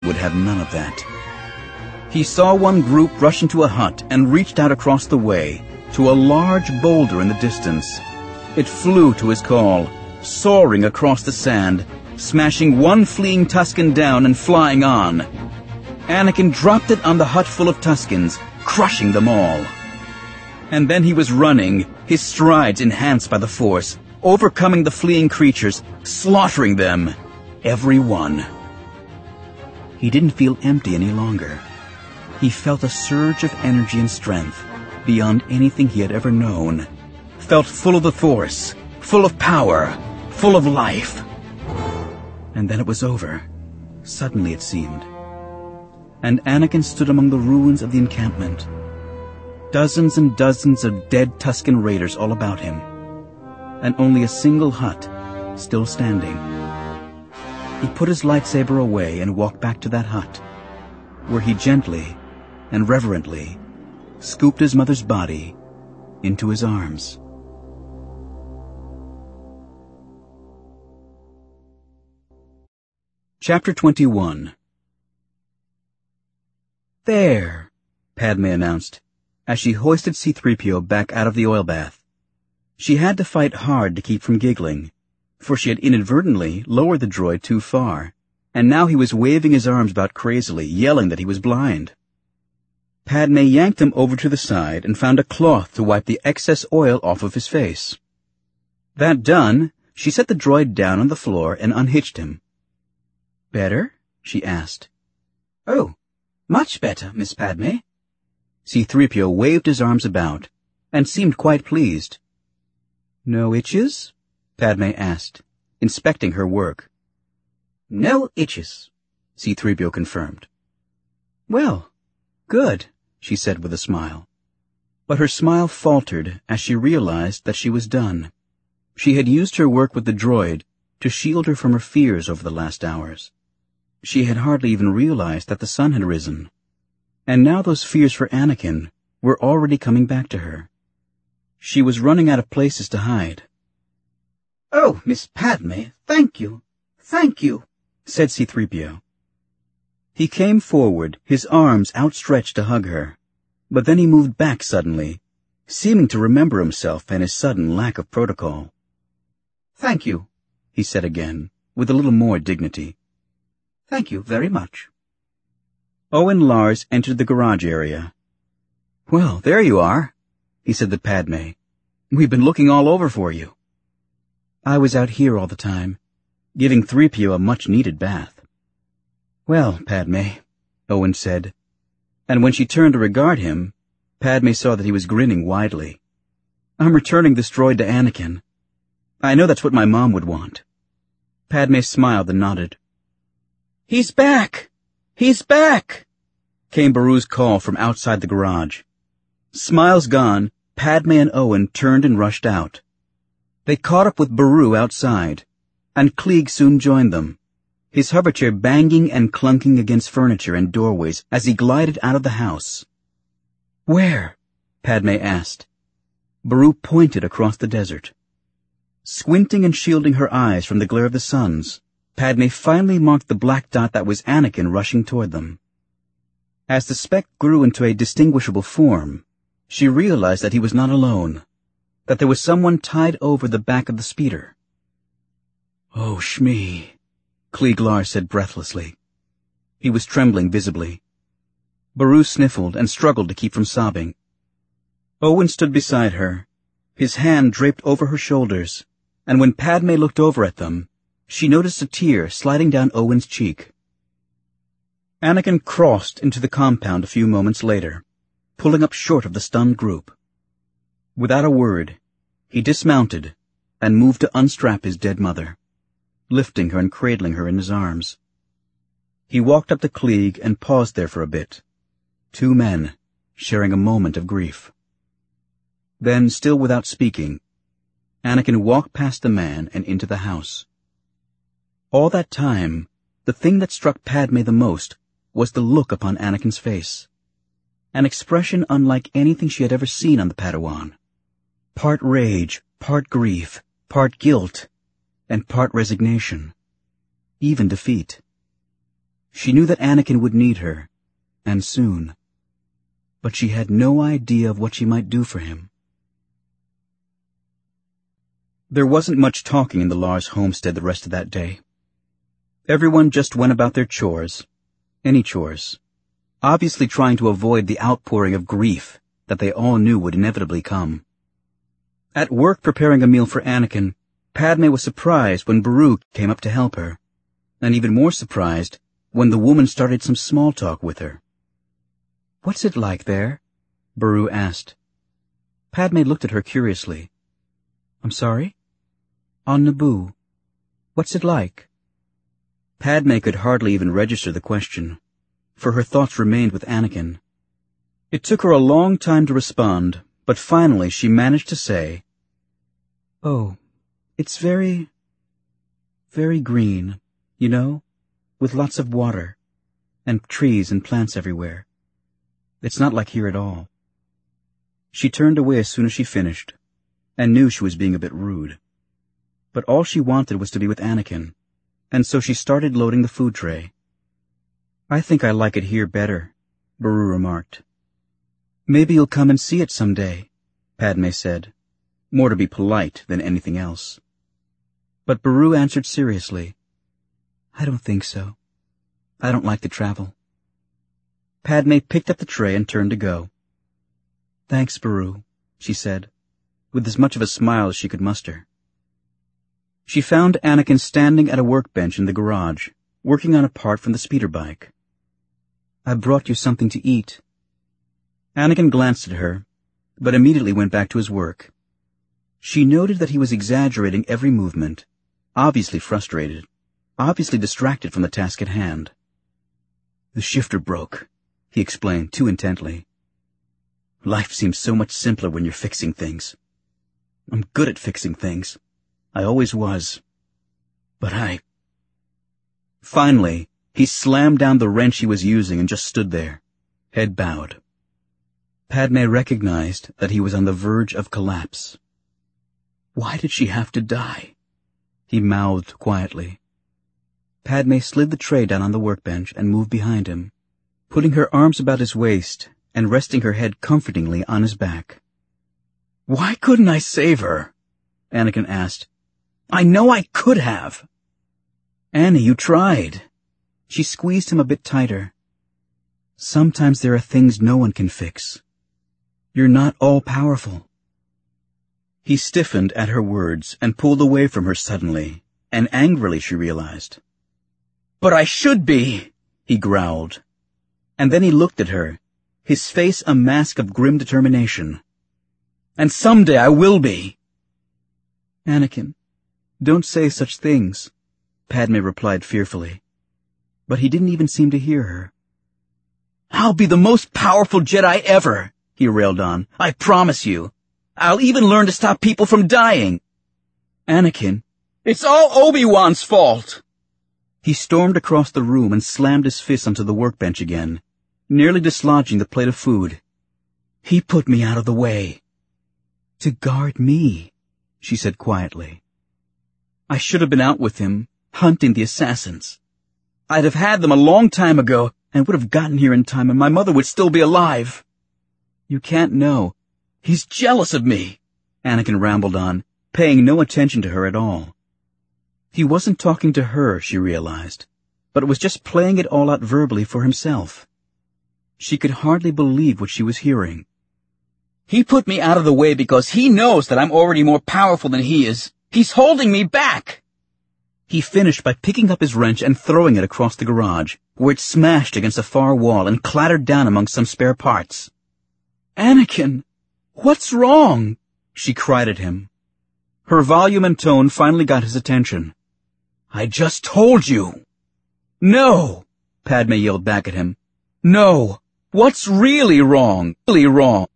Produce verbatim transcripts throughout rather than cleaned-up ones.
would have none of that. He saw one group rush into a hut and reached out across the way to a large boulder in the distance. It flew to his call, soaring across the sand, smashing one fleeing Tusken down and flying on. Anakin dropped it on the hut full of Tuskens, crushing them all. And then he was running, his strides enhanced by the Force, overcoming the fleeing creatures, slaughtering them, every one. He didn't feel empty any longer. He felt a surge of energy and strength beyond anything he had ever known. Felt full of the Force, full of power, full of life. And then it was over. Suddenly, it seemed. And Anakin stood among the ruins of the encampment. Dozens and dozens of dead Tusken Raiders all about him. And only a single hut still standing. He put his lightsaber away and walked back to that hut, where he gently and reverently scooped his mother's body into his arms. Chapter twenty-one. "There," Padme announced, as she hoisted C three P O back out of the oil bath. She had to fight hard to keep from giggling, for she had inadvertently lowered the droid too far, and now he was waving his arms about crazily, yelling that he was blind. Padme yanked him over to the side and found a cloth to wipe the excess oil off of his face. That done, she set the droid down on the floor and unhitched him. "Better?" she asked. "Oh, much better, Miss Padme." C three P O waved his arms about and seemed quite pleased. "No itches?" Padme asked, inspecting her work. "No itches," C three P O confirmed. "Well, good," she said with a smile. But her smile faltered as she realized that she was done. She had used her work with the droid to shield her from her fears over the last hours. She had hardly even realized that the sun had risen, and now those fears for Anakin were already coming back to her. She was running out of places to hide. "Oh, Miss Padme, thank you, thank you," said C three P O. He came forward, his arms outstretched to hug her, but then he moved back suddenly, seeming to remember himself and his sudden lack of protocol. "Thank you," he said again, with a little more dignity. "Thank you very much." Owen Lars entered the garage area. "Well, there you are," he said to Padme. "We've been looking all over for you." "I was out here all the time, giving three P O a much-needed bath." "Well, Padme," Owen said, and when she turned to regard him, Padme saw that he was grinning widely. "I'm returning this droid to Anakin. I know that's what my mom would want." Padme smiled and nodded. "He's back! He's back!" came Beru's call from outside the garage. Smiles gone, Padme and Owen turned and rushed out. They caught up with Beru outside, and Klieg soon joined them, his hoverchair banging and clunking against furniture and doorways as he glided out of the house. "Where?" Padme asked. Beru pointed across the desert. Squinting and shielding her eyes from the glare of the suns, Padme finally marked the black dot that was Anakin rushing toward them. As the speck grew into a distinguishable form, she realized that he was not alone, that there was someone tied over the back of the speeder. "Oh, Shmi," Klieg Lars said breathlessly. He was trembling visibly. Beru sniffled and struggled to keep from sobbing. Owen stood beside her, his hand draped over her shoulders, and when Padme looked over at them, she noticed a tear sliding down Owen's cheek. Anakin crossed into the compound a few moments later, pulling up short of the stunned group. Without a word, he dismounted and moved to unstrap his dead mother, lifting her and cradling her in his arms. He walked up to Klieg and paused there for a bit, two men sharing a moment of grief. Then, still without speaking, Anakin walked past the man and into the house. All that time, the thing that struck Padme the most was the look upon Anakin's face, an expression unlike anything she had ever seen on the Padawan. Part rage, part grief, part guilt, and part resignation, even defeat. She knew that Anakin would need her, and soon. But she had no idea of what she might do for him. There wasn't much talking in the Lars homestead the rest of that day. Everyone just went about their chores, any chores, obviously trying to avoid the outpouring of grief that they all knew would inevitably come. At work preparing a meal for Anakin, Padme was surprised when Beru came up to help her, and even more surprised when the woman started some small talk with her. "What's it like there?" Beru asked. Padme looked at her curiously. "I'm sorry?" "On Naboo. What's it like?" Padme could hardly even register the question, for her thoughts remained with Anakin. It took her a long time to respond, but finally she managed to say, "Oh, it's very, very green, you know, with lots of water, and trees and plants everywhere. It's not like here at all." She turned away as soon as she finished, and knew she was being a bit rude. But all she wanted was to be with Anakin, and so she started loading the food tray. "I think I like it here better," Beru remarked. "Maybe you'll come and see it someday," Padme said, more to be polite than anything else. But Beru answered seriously, "I don't think so. I don't like to travel." Padme picked up the tray and turned to go. "Thanks, Beru," she said, with as much of a smile as she could muster. She found Anakin standing at a workbench in the garage, working on a part from the speeder bike. "I brought you something to eat." Anakin glanced at her, but immediately went back to his work. She noted that he was exaggerating every movement, obviously frustrated, obviously distracted from the task at hand. "The shifter broke," he explained too intently. "Life seems so much simpler when you're fixing things. I'm good at fixing things. I always was. But I—" Finally, he slammed down the wrench he was using and just stood there, head bowed. Padme recognized that he was on the verge of collapse. "Why did she have to die?" he mouthed quietly. Padme slid the tray down on the workbench and moved behind him, putting her arms about his waist and resting her head comfortingly on his back. "Why couldn't I save her?" Anakin asked. "I know I could have." "Annie, you tried." She squeezed him a bit tighter. "Sometimes there are things no one can fix. You're not all-powerful." He stiffened at her words and pulled away from her suddenly, and angrily, she realized. "But I should be," he growled. And then he looked at her, his face a mask of grim determination. "And someday I will be." "Anakin, don't say such things," Padme replied fearfully. But he didn't even seem to hear her. "I'll be the most powerful Jedi ever," he railed on. "I promise you. I'll even learn to stop people from dying." "Anakin, it's all Obi-Wan's fault." He stormed across the room and slammed his fist onto the workbench again, nearly dislodging the plate of food. "He put me out of the way." "To guard me," she said quietly. "I should have been out with him, hunting the assassins. I'd have had them a long time ago and would have gotten here in time, and my mother would still be alive." "You can't know. He's jealous of me," Anakin rambled on, paying no attention to her at all. He wasn't talking to her, she realized, but was just playing it all out verbally for himself. She could hardly believe what she was hearing. "He put me out of the way because he knows that I'm already more powerful than he is. He's holding me back." He finished by picking up his wrench and throwing it across the garage, where it smashed against a far wall and clattered down among some spare parts. "Anakin, what's wrong?" she cried at him. Her volume and tone finally got his attention. "I just told you." "No," Padme yelled back at him. "No. What's really wrong? Really wrong?"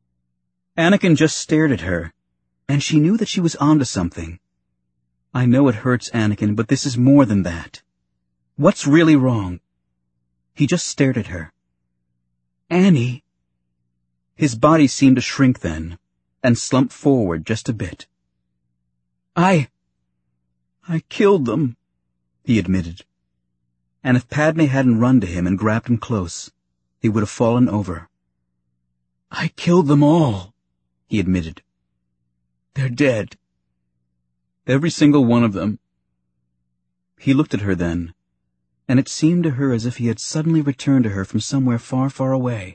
Anakin just stared at her, and she knew that she was onto something. "I know it hurts, Anakin, but this is more than that. What's really wrong?" He just stared at her. "Annie." His body seemed to shrink then, and slumped forward just a bit. I... I killed them," he admitted. and if Padme hadn't run to him and grabbed him close, he would have fallen over. "I killed them all," he admitted. "They're dead. Every single one of them." He looked at her then, and it seemed to her as if he had suddenly returned to her from somewhere far, far away.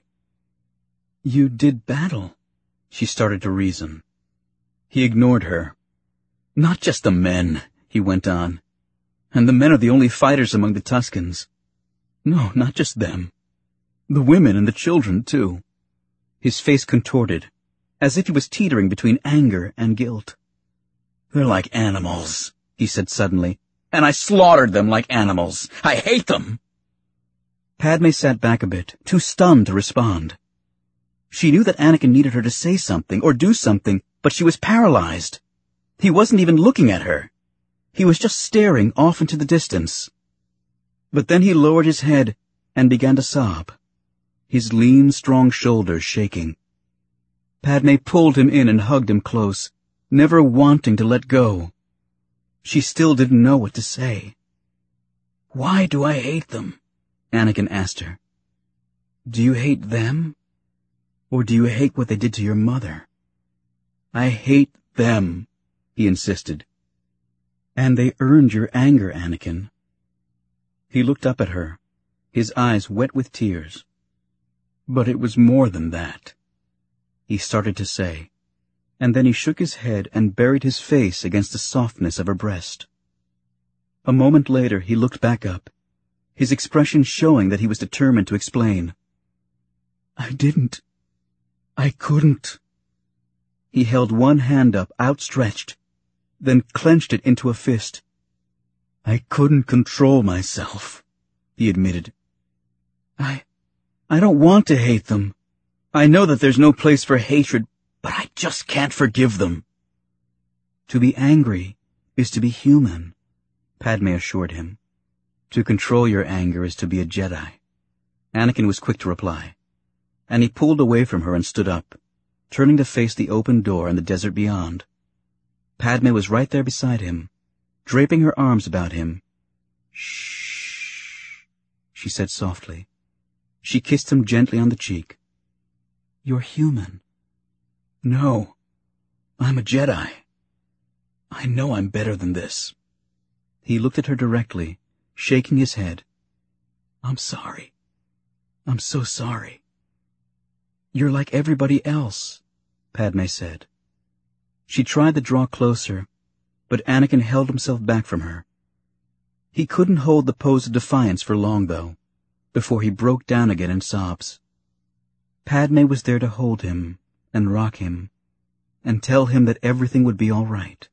"You did battle," she started to reason. He ignored her. "Not just the men," he went on. "And the men are the only fighters among the Tuskens. No, not just them. The women and the children, too." His face contorted, as if he was teetering between anger and guilt. "They're like animals," he said suddenly, "and I slaughtered them like animals. I hate them." Padme sat back a bit, too stunned to respond. She knew that Anakin needed her to say something or do something, but she was paralyzed. He wasn't even looking at her. He was just staring off into the distance. But then he lowered his head and began to sob, his lean, strong shoulders shaking. Padme pulled him in and hugged him close, never wanting to let go. She still didn't know what to say. "Why do I hate them?" Anakin asked her. "Do you hate them? Or do you hate what they did to your mother?" "I hate them," he insisted. "And they earned your anger, Anakin." He looked up at her, his eyes wet with tears. "But it was more than that," he started to say, and then he shook his head and buried his face against the softness of her breast. A moment later he looked back up, his expression showing that he was determined to explain. "I didn't. I couldn't." He held one hand up, outstretched, then clenched it into a fist. "I couldn't control myself," he admitted. I... I don't want to hate them. I know that there's no place for hatred, but I just can't forgive them." "To be angry is to be human," Padme assured him. "To control your anger is to be a Jedi." Anakin was quick to reply, and he pulled away from her and stood up, turning to face the open door and the desert beyond. Padme was right there beside him, draping her arms about him. "Shh," she said softly. She kissed him gently on the cheek. "You're human." "No, I'm a Jedi. I know I'm better than this." He looked at her directly, shaking his head. "I'm sorry. I'm so sorry." "You're like everybody else," Padme said. She tried to draw closer, but Anakin held himself back from her. He couldn't hold the pose of defiance for long, though, before he broke down again in sobs. Padme was there to hold him and rock him and tell him that everything would be all right.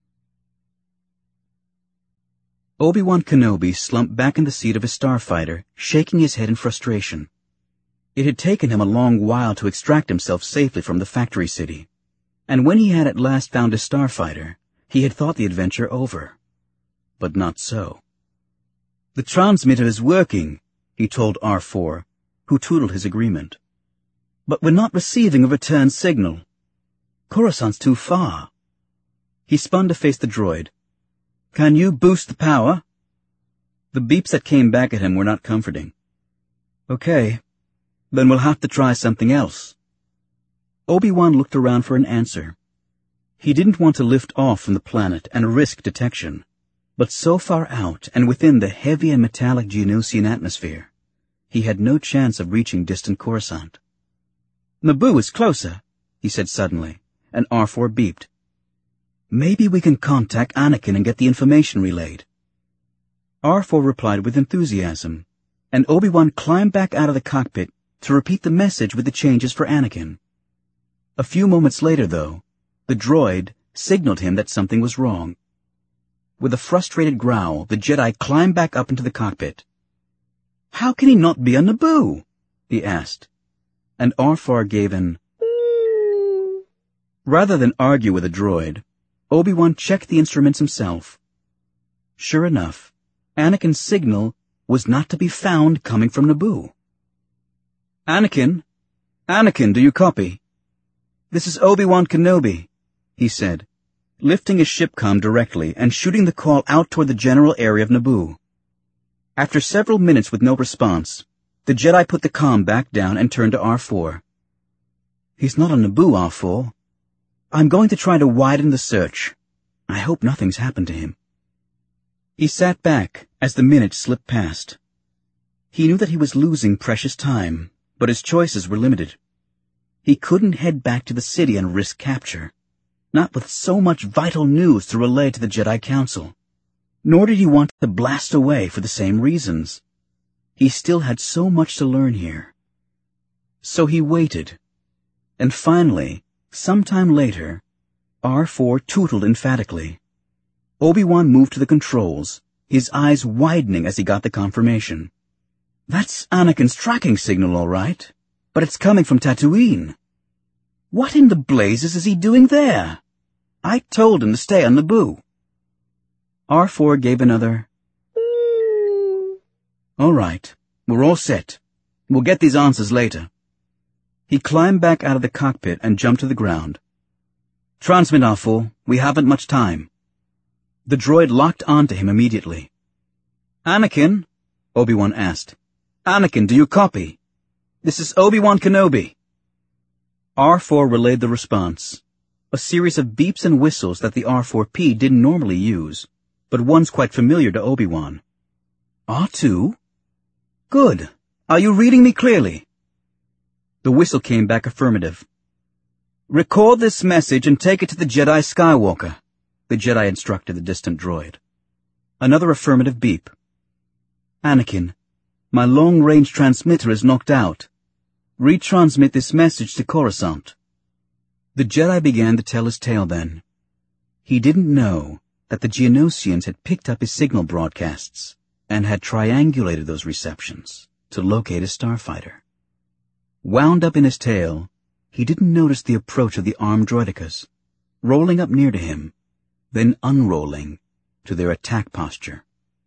Obi-Wan Kenobi slumped back in the seat of his starfighter, shaking his head in frustration. It had taken him a long while to extract himself safely from the factory city, and when he had at last found his starfighter, he had thought the adventure over. But not so. "The transmitter is working," he told R four, who tootled his agreement. "But we're not receiving a return signal. Coruscant's too far." He spun to face the droid. "Can you boost the power?" The beeps that came back at him were not comforting. "Okay, then we'll have to try something else." Obi-Wan looked around for an answer. He didn't want to lift off from the planet and risk detection, but so far out and within the heavy and metallic Geonosian atmosphere, he had no chance of reaching distant Coruscant. "Naboo is closer," he said suddenly, and R four beeped. "Maybe we can contact Anakin and get the information relayed." R four replied with enthusiasm, and Obi-Wan climbed back out of the cockpit to repeat the message with the changes for Anakin. A few moments later, though, the droid signaled him that something was wrong. With a frustrated growl, the Jedi climbed back up into the cockpit. "How can he not be on Naboo?" he asked, and R four gave an Rather than argue with the droid, Obi-Wan checked the instruments himself. Sure enough, Anakin's signal was not to be found coming from Naboo. "Anakin? Anakin, do you copy?" "This is Obi-Wan Kenobi," he said, lifting his shipcom directly and shooting the call out toward the general area of Naboo. After several minutes with no response, the Jedi put the comm back down and turned to R four. He's not on Naboo, R four. I'm going to try to widen the search. I hope nothing's happened to him. He sat back as the minutes slipped past. He knew that he was losing precious time, but his choices were limited. He couldn't head back to the city and risk capture, not with so much vital news to relay to the Jedi Council. Nor did he want to blast away for the same reasons. He still had so much to learn here. So he waited. And finally, sometime later, R four tootled emphatically. Obi-Wan moved to the controls, his eyes widening as he got the confirmation. That's Anakin's tracking signal, all right, but it's coming from Tatooine. What in the blazes is he doing there? I told him to stay on Naboo. R four gave another, All right, we're all set. We'll get these answers later. He climbed back out of the cockpit and jumped to the ground. Transmit, R four. We haven't much time. The droid locked onto him immediately. Anakin? Obi-Wan asked. Anakin, do you copy? This is Obi-Wan Kenobi. R four relayed the response, a series of beeps and whistles that the R four P didn't normally use, but one's quite familiar to Obi-Wan. R two? Good. Are you reading me clearly? The whistle came back affirmative. Record this message and take it to the Jedi Skywalker, the Jedi instructed the distant droid. Another affirmative beep. Anakin, my long-range transmitter is knocked out. Retransmit this message to Coruscant. The Jedi began to tell his tale then. He didn't know that the Geonosians had picked up his signal broadcasts and had triangulated those receptions to locate a starfighter. Wound up in his tale, he didn't notice the approach of the armed droidekas, rolling up near to him, then unrolling to their attack posture.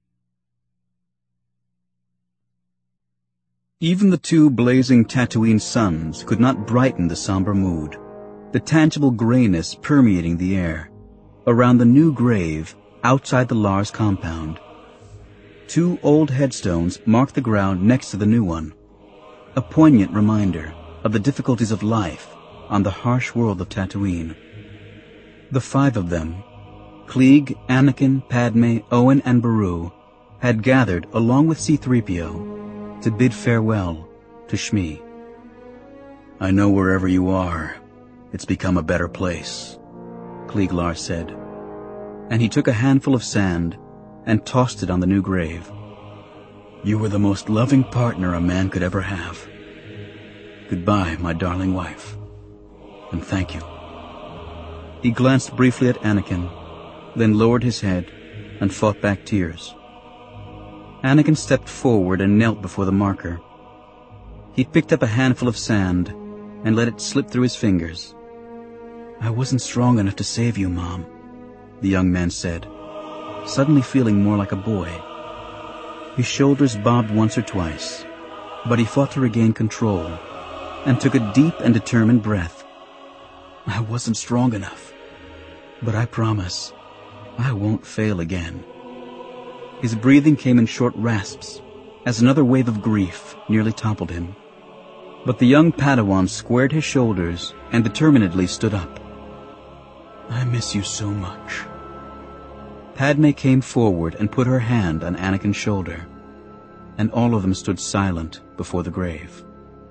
Even the two blazing Tatooine suns could not brighten the somber mood, the tangible grayness permeating the air, around the new grave outside the Lars compound. Two old headstones marked the ground next to the new one, a poignant reminder of the difficulties of life on the harsh world of Tatooine. The five of them, Klieg, Anakin, Padme, Owen, and Beru, had gathered along with C three P O to bid farewell to Shmi. I know wherever you are, it's become a better place, Klieg Lars said, and he took a handful of sand and tossed it on the new grave. You were the most loving partner a man could ever have. Goodbye, my darling wife, and thank you. He glanced briefly at Anakin, then lowered his head and fought back tears. Anakin stepped forward and knelt before the marker. He picked up a handful of sand and let it slip through his fingers. I wasn't strong enough to save you, Mom, the young man said, suddenly feeling more like a boy. His shoulders bobbed once or twice, but he fought to regain control and took a deep and determined breath. I wasn't strong enough, but I promise I won't fail again. His breathing came in short rasps as another wave of grief nearly toppled him. But the young Padawan squared his shoulders and determinedly stood up. I miss you so much. Padme came forward and put her hand on Anakin's shoulder, and all of them stood silent before the grave.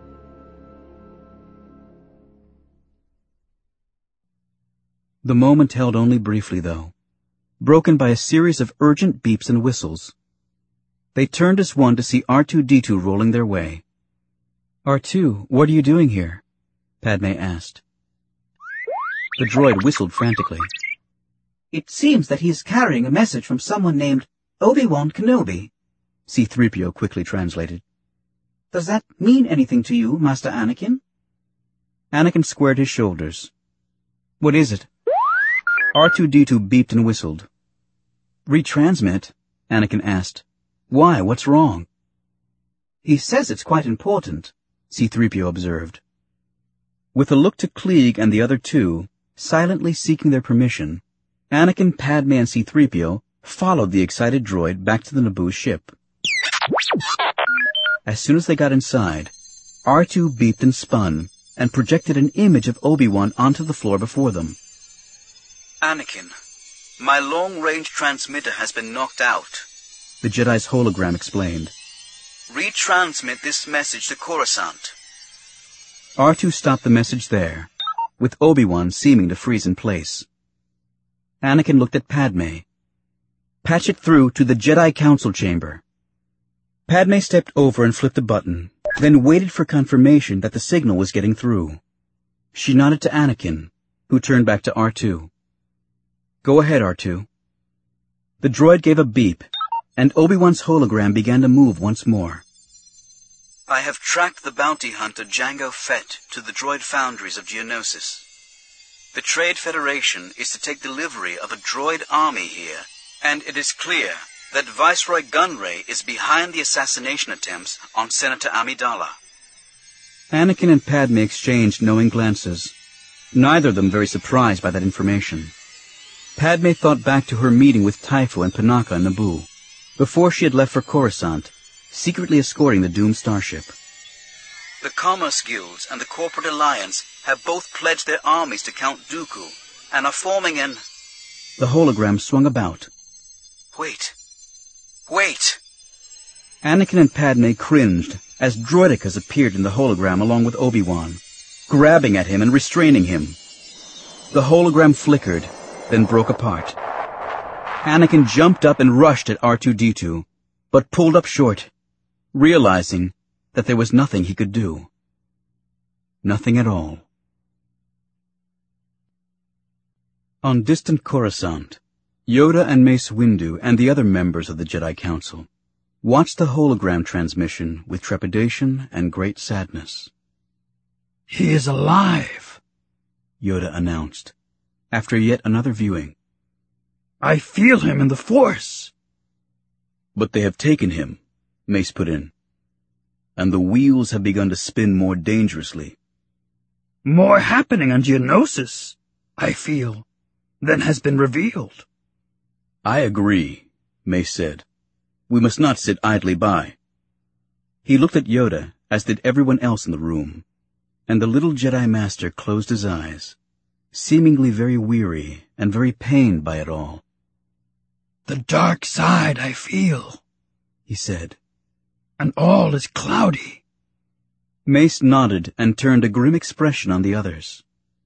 The moment held only briefly, though, broken by a series of urgent beeps and whistles. They turned as one to see R two D two rolling their way. R two, what are you doing here? Padme asked. The droid whistled frantically. It seems that he is carrying a message from someone named Obi-Wan Kenobi, C three P O quickly translated. Does that mean anything to you, Master Anakin? Anakin squared his shoulders. What is it? R two D two beeped and whistled. Retransmit? Anakin asked. Why, what's wrong? He says it's quite important, C three P O observed. With a look to Klieg and the other two, silently seeking their permission, Anakin, Padme, and C three P O followed the excited droid back to the Naboo ship. As soon as they got inside, R two beeped and spun and projected an image of Obi-Wan onto the floor before them. Anakin, my long-range transmitter has been knocked out, the Jedi's hologram explained. Retransmit this message to Coruscant. R two stopped the message there, with Obi-Wan seeming to freeze in place. Anakin looked at Padme. Patch it through to the Jedi Council chamber. Padme stepped over and flipped a button, then waited for confirmation that the signal was getting through. She nodded to Anakin, who turned back to R two. Go ahead, R two. The droid gave a beep, and Obi-Wan's hologram began to move once more. I have tracked the bounty hunter Jango Fett to the droid foundries of Geonosis. The Trade Federation is to take delivery of a droid army here, and it is clear that Viceroy Gunray is behind the assassination attempts on Senator Amidala. Anakin and Padme exchanged knowing glances, neither of them very surprised by that information. Padme thought back to her meeting with Typho and Panaka and Naboo, before she had left for Coruscant, secretly escorting the doomed starship. The Commerce Guilds and the Corporate Alliance have both pledged their armies to Count Dooku, and are forming an... The hologram swung about. Wait. Wait! Anakin and Padme cringed as droidekas appeared in the hologram along with Obi-Wan, grabbing at him and restraining him. The hologram flickered, then broke apart. Anakin jumped up and rushed at R two D two, but pulled up short, realizing that there was nothing he could do. Nothing at all. On distant Coruscant, Yoda and Mace Windu and the other members of the Jedi Council watched the hologram transmission with trepidation and great sadness. He is alive, Yoda announced, after yet another viewing. I feel him in the Force. But they have taken him, Mace put in, and the wheels have begun to spin more dangerously. More happening on Geonosis, I feel, than has been revealed. I agree, Mace said. We must not sit idly by. He looked at Yoda, as did everyone else in the room, and the little Jedi Master closed his eyes, seemingly very weary and very pained by it all. The dark side I feel, he said, and all is cloudy. Mace nodded and turned a grim expression on the others.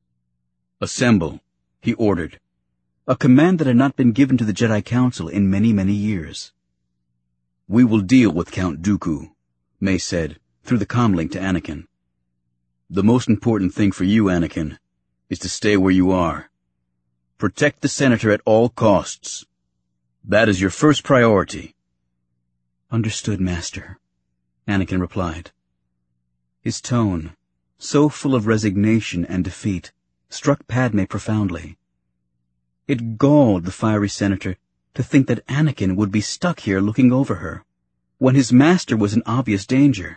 Assemble, he ordered, a command that had not been given to the Jedi Council in many, many years. We will deal with Count Dooku, Mace said, through the comlink to Anakin. The most important thing for you, Anakin, is to stay where you are. Protect the Senator at all costs. That is your first priority. Understood, Master, Anakin replied. His tone, so full of resignation and defeat, struck Padme profoundly. It galled the fiery senator to think that Anakin would be stuck here looking over her, when his master was in obvious danger.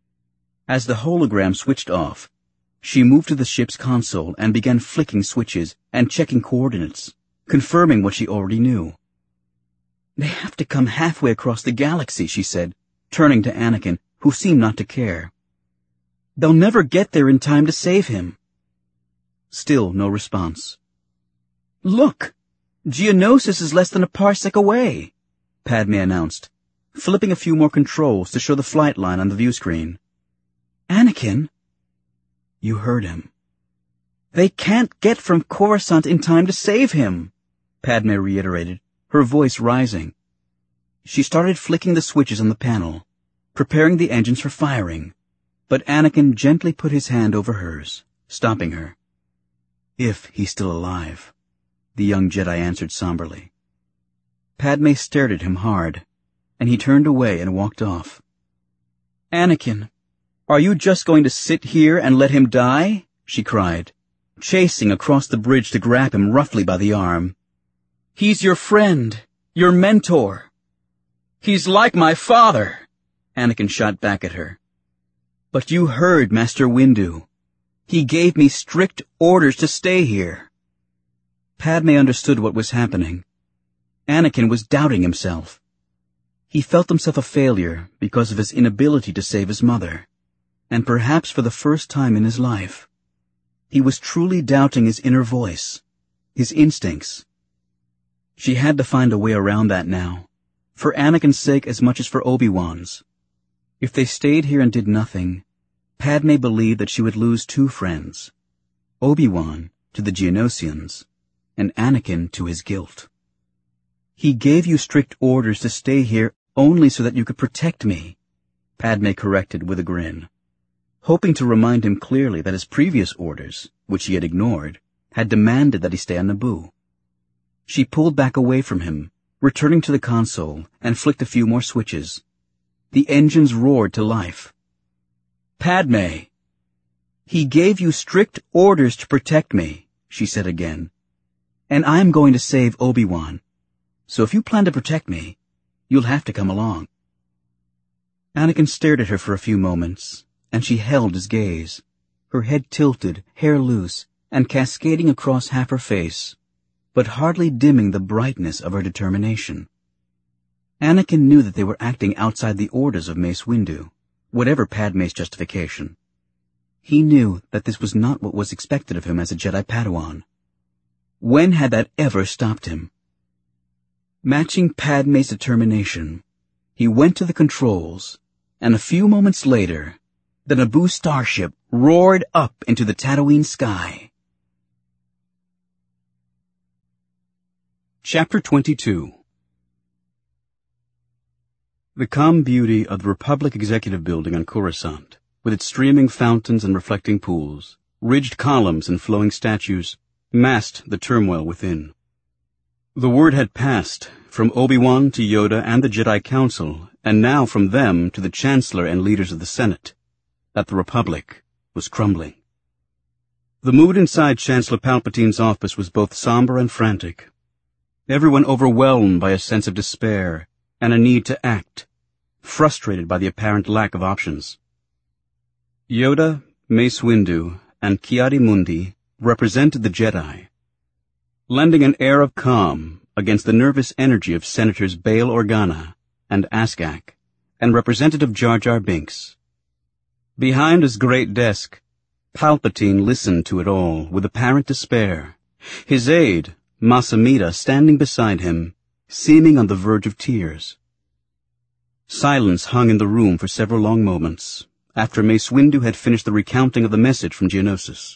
As the hologram switched off, she moved to the ship's console and began flicking switches and checking coordinates, confirming what she already knew. They have to come halfway across the galaxy, she said, turning to Anakin, who seemed not to care. They'll never get there in time to save him. Still no response. Look! Geonosis is less than a parsec away, Padme announced, flipping a few more controls to show the flight line on the view screen. Anakin? You heard him. They can't get from Coruscant in time to save him, Padme reiterated, her voice rising. She started flicking the switches on the panel, preparing the engines for firing, but Anakin gently put his hand over hers, stopping her. If he's still alive, the young Jedi answered somberly. Padme stared at him hard, and he turned away and walked off. Anakin, are you just going to sit here and let him die? She cried, chasing across the bridge to grab him roughly by the arm. He's your friend, your mentor. He's like my father, Anakin shot back at her. But you heard Master Windu. He gave me strict orders to stay here. Padme understood what was happening. Anakin was doubting himself. He felt himself a failure because of his inability to save his mother, and perhaps for the first time in his life, he was truly doubting his inner voice, his instincts. She had to find a way around that now, for Anakin's sake as much as for Obi-Wan's. If they stayed here and did nothing, Padme believed that she would lose two friends, Obi-Wan to the Geonosians, and Anakin to his guilt. "He gave you strict orders to stay here only so that you could protect me," Padme corrected with a grin, hoping to remind him clearly that his previous orders, which he had ignored, had demanded that he stay on Naboo. She pulled back away from him, returning to the console, and flicked a few more switches. The engines roared to life. "Padme! He gave you strict orders to protect me," she said again. "And I'm going to save Obi-Wan. So if you plan to protect me, you'll have to come along." Anakin stared at her for a few moments, and she held his gaze, her head tilted, hair loose, and cascading across half her face, but hardly dimming the brightness of her determination. Anakin knew that they were acting outside the orders of Mace Windu, whatever Padme's justification. He knew that this was not what was expected of him as a Jedi Padawan. When had that ever stopped him? Matching Padme's determination, he went to the controls, and a few moments later, the Naboo starship roared up into the Tatooine sky. Chapter twenty-two. The calm beauty of the Republic Executive Building on Coruscant, with its streaming fountains and reflecting pools, ridged columns and flowing statues, masked the turmoil within. The word had passed from Obi-Wan to Yoda and the Jedi Council, and now from them to the Chancellor and leaders of the Senate, that the Republic was crumbling. The mood inside Chancellor Palpatine's office was both somber and frantic. Everyone overwhelmed by a sense of despair and a need to act, frustrated by the apparent lack of options. Yoda, Mace Windu, and Ki-Adi-Mundi represented the Jedi, lending an air of calm against the nervous energy of Senators Bail Organa and Askak, and Representative Jar Jar Binks. Behind his great desk, Palpatine listened to it all with apparent despair, his aide, Mas Amedda, standing beside him, seeming on the verge of tears. Silence hung in the room for several long moments, after Mace Windu had finished the recounting of the message from Geonosis.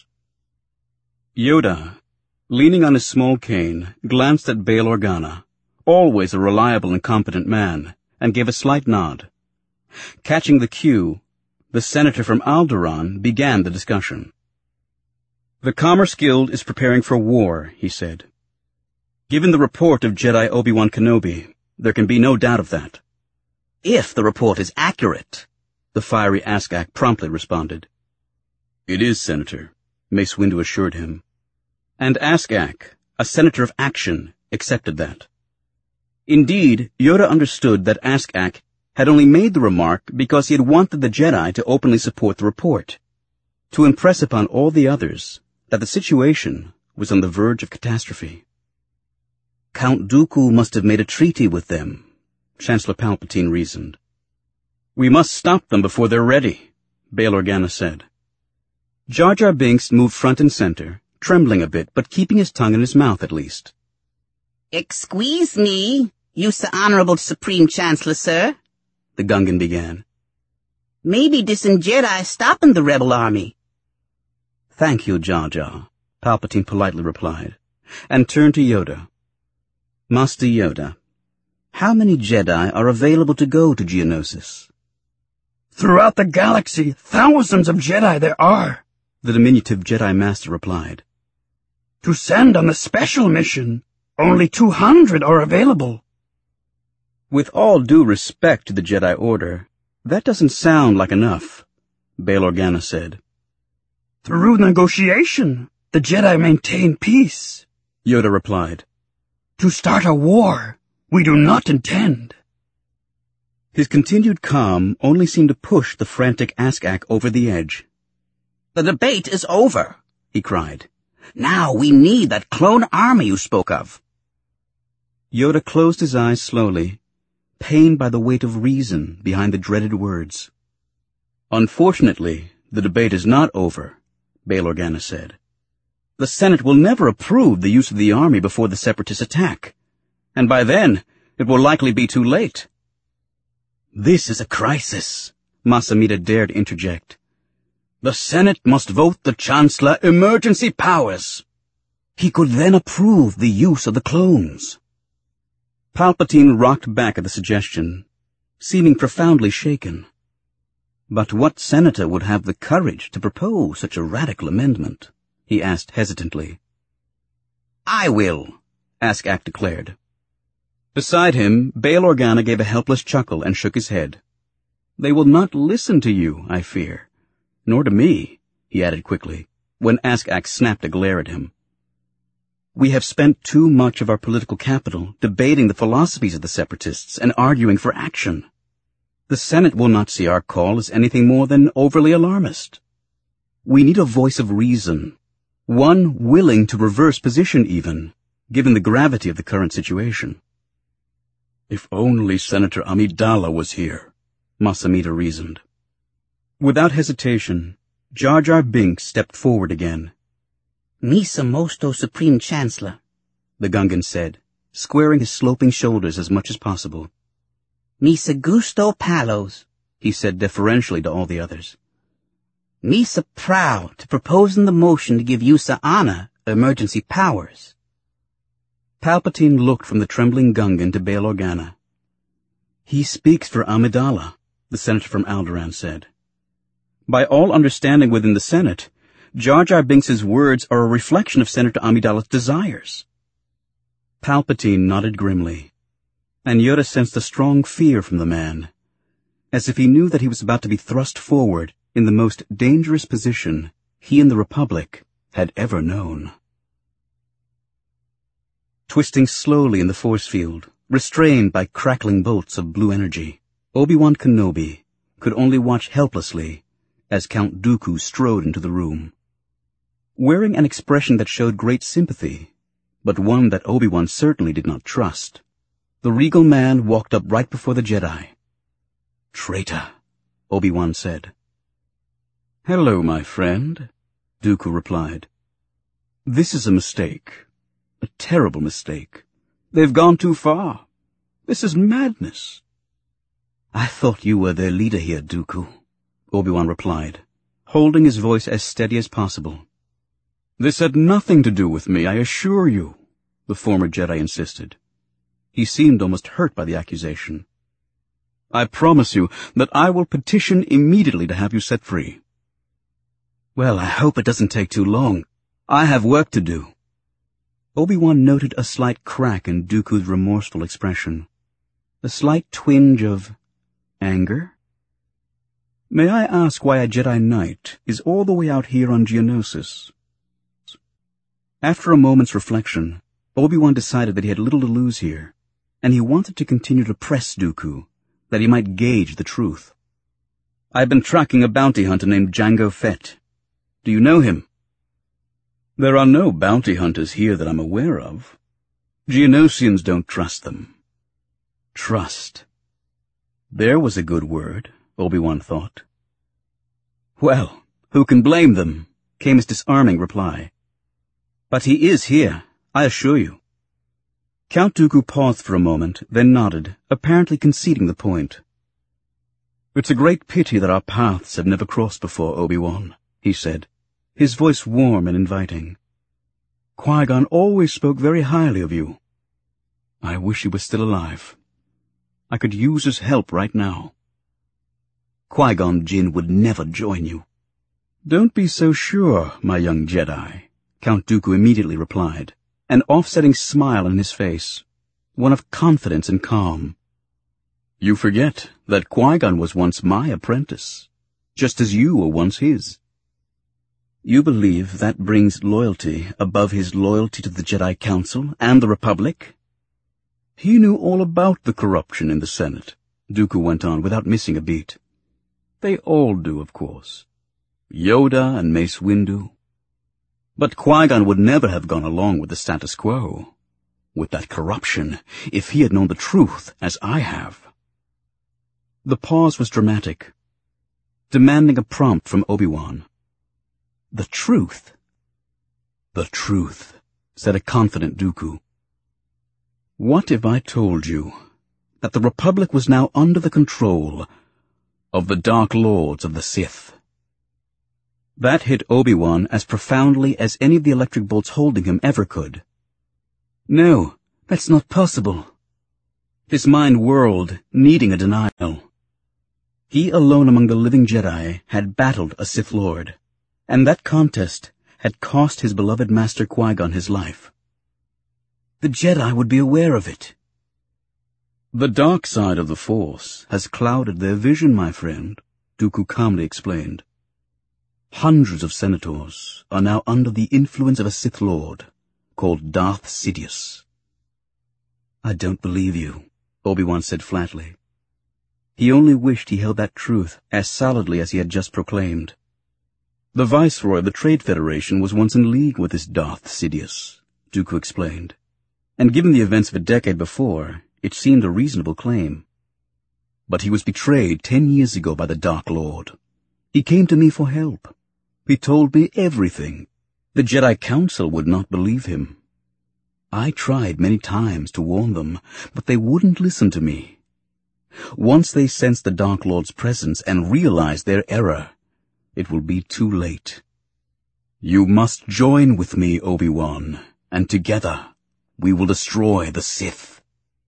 Yoda, leaning on his small cane, glanced at Bail Organa, always a reliable and competent man, and gave a slight nod. Catching the cue, the senator from Alderaan began the discussion. "The Commerce Guild is preparing for war," he said. "Given the report of Jedi Obi-Wan Kenobi, there can be no doubt of that." "If the report is accurate," the fiery Askak promptly responded. "It is, Senator," Mace Windu assured him. And Askak, a senator of action, accepted that. Indeed, Yoda understood that Askak had only made the remark because he had wanted the Jedi to openly support the report, to impress upon all the others that the situation was on the verge of catastrophe. "Count Dooku must have made a treaty with them," Chancellor Palpatine reasoned. "We must stop them before they're ready," Bail Organa said. Jar Jar Binks moved front and center, trembling a bit, but keeping his tongue in his mouth at least. "Excuse me, you Sir Honorable Supreme Chancellor, sir," the Gungan began. "Maybe disin Jedi stopping the rebel army." "Thank you, Jar Jar," Palpatine politely replied, and turned to Yoda. "Master Yoda, how many Jedi are available to go to Geonosis?" "Throughout the galaxy, thousands of Jedi there are," the diminutive Jedi Master replied. "To send on the special mission, only two hundred are available." "With all due respect to the Jedi Order, that doesn't sound like enough," Bail Organa said. "Through negotiation, the Jedi maintain peace," Yoda replied. "To start a war, we do not intend." His continued calm only seemed to push the frantic Askak over the edge. "The debate is over," he cried. "Now we need that clone army you spoke of." Yoda closed his eyes slowly, pained by the weight of reason behind the dreaded words. "Unfortunately, the debate is not over," Bail Organa said. "The Senate will never approve the use of the army before the Separatist attack, and by then it will likely be too late." "This is a crisis," Masamita dared interject. "The Senate must vote the Chancellor emergency powers. He could then approve the use of the clones." Palpatine rocked back at the suggestion, seeming profoundly shaken. But what senator would have the courage to propose such a radical amendment? He asked hesitantly. "I will," Ask-Ak declared. Beside him, Bail Organa gave a helpless chuckle and shook his head. "They will not listen to you, I fear. Nor to me," he added quickly, when Ask-Ak snapped a glare at him. "We have spent too much of our political capital debating the philosophies of the Separatists and arguing for action. The Senate will not see our call as anything more than overly alarmist. We need a voice of reason, one willing to reverse position even, given the gravity of the current situation." "If only Senator Amidala was here," Masamita reasoned. Without hesitation, Jar Jar Binks stepped forward again. "Misa Mosto Supreme Chancellor," the Gungan said, squaring his sloping shoulders as much as possible. "Misa Gusto Palos," he said deferentially to all the others. "Misa proud to propose in the motion to give Yusa Ana emergency powers." Palpatine looked from the trembling Gungan to Bail Organa. "He speaks for Amidala," the senator from Alderaan said. By all understanding within the Senate, Jar Jar Binks's words are a reflection of Senator Amidala's desires. Palpatine nodded grimly, and Yoda sensed a strong fear from the man, as if he knew that he was about to be thrust forward in the most dangerous position he and the Republic had ever known. Twisting slowly in the force field, restrained by crackling bolts of blue energy, Obi-Wan Kenobi could only watch helplessly as Count Dooku strode into the room. Wearing an expression that showed great sympathy, but one that Obi-Wan certainly did not trust, the regal man walked up right before the Jedi. "Traitor," Obi-Wan said. "Hello, my friend," Dooku replied. "This is a mistake. A terrible mistake. They've gone too far. This is madness." "I thought you were their leader here, Dooku," Obi-Wan replied, holding his voice as steady as possible. "This had nothing to do with me, I assure you," the former Jedi insisted. He seemed almost hurt by the accusation. "I promise you that I will petition immediately to have you set free." "Well, I hope it doesn't take too long. I have work to do." Obi-Wan noted a slight crack in Dooku's remorseful expression, a slight twinge of anger. "May I ask why a Jedi Knight is all the way out here on Geonosis?" After a moment's reflection, Obi-Wan decided that he had little to lose here, and he wanted to continue to press Dooku, that he might gauge the truth. "I've been tracking a bounty hunter named Jango Fett. Do you know him?" "There are no bounty hunters here that I'm aware of. Geonosians don't trust them." Trust. There was a good word, Obi-Wan thought. "Well, who can blame them?" came his disarming reply. "But he is here, I assure you." Count Dooku paused for a moment, then nodded, apparently conceding the point. "It's a great pity that our paths have never crossed before, Obi-Wan," he said, his voice warm and inviting. "Qui-Gon always spoke very highly of you. I wish he was still alive. I could use his help right now." "Qui-Gon Jinn would never join you." "Don't be so sure, my young Jedi," Count Dooku immediately replied, an offsetting smile on his face, one of confidence and calm. "You forget that Qui-Gon was once my apprentice, just as you were once his." "You believe that brings loyalty above his loyalty to the Jedi Council and the Republic?" "He knew all about the corruption in the Senate," Dooku went on without missing a beat. "They all do, of course. Yoda and Mace Windu. But Qui-Gon would never have gone along with the status quo. with that corruption, if he had known the truth as I have. The pause was dramatic, demanding a prompt from Obi-Wan. The truth? The truth, said a confident Dooku. What if I told you that the Republic was now under the control of the Dark Lords of the Sith? That hit Obi-Wan as profoundly as any of the electric bolts holding him ever could. No, that's not possible. His mind whirled, needing a denial. He alone among the living Jedi had battled a Sith Lord, and that contest had cost his beloved Master Qui-Gon his life. The Jedi would be aware of it. The dark side of the Force has clouded their vision, my friend, Dooku calmly explained. Hundreds of senators are now under the influence of a Sith Lord called Darth Sidious. I don't believe you, Obi-Wan said flatly. He only wished he held that truth as solidly as he had just proclaimed. The Viceroy of the Trade Federation was once in league with this Darth Sidious, Dooku explained, and given the events of a decade before, it seemed a reasonable claim. But he was betrayed ten years ago by the Dark Lord. He came to me for help. He told me everything. The Jedi Council would not believe him. I tried many times to warn them, but they wouldn't listen to me. Once they sense the Dark Lord's presence and realize their error, it will be too late. You must join with me, Obi-Wan, and together we will destroy the Sith.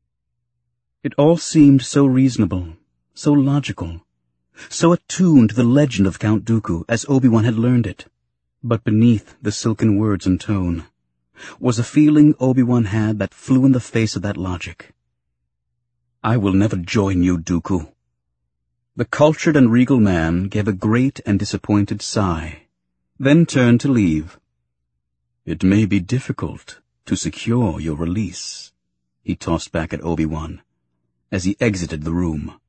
It all seemed so reasonable, so logical, so attuned to the legend of Count Dooku as Obi-Wan had learned it. But beneath the silken words and tone was a feeling Obi-Wan had that flew in the face of that logic. I will never join you, Dooku. The cultured and regal man gave a great and disappointed sigh, then turned to leave. It may be difficult to secure your release, he tossed back at Obi-Wan as he exited the room.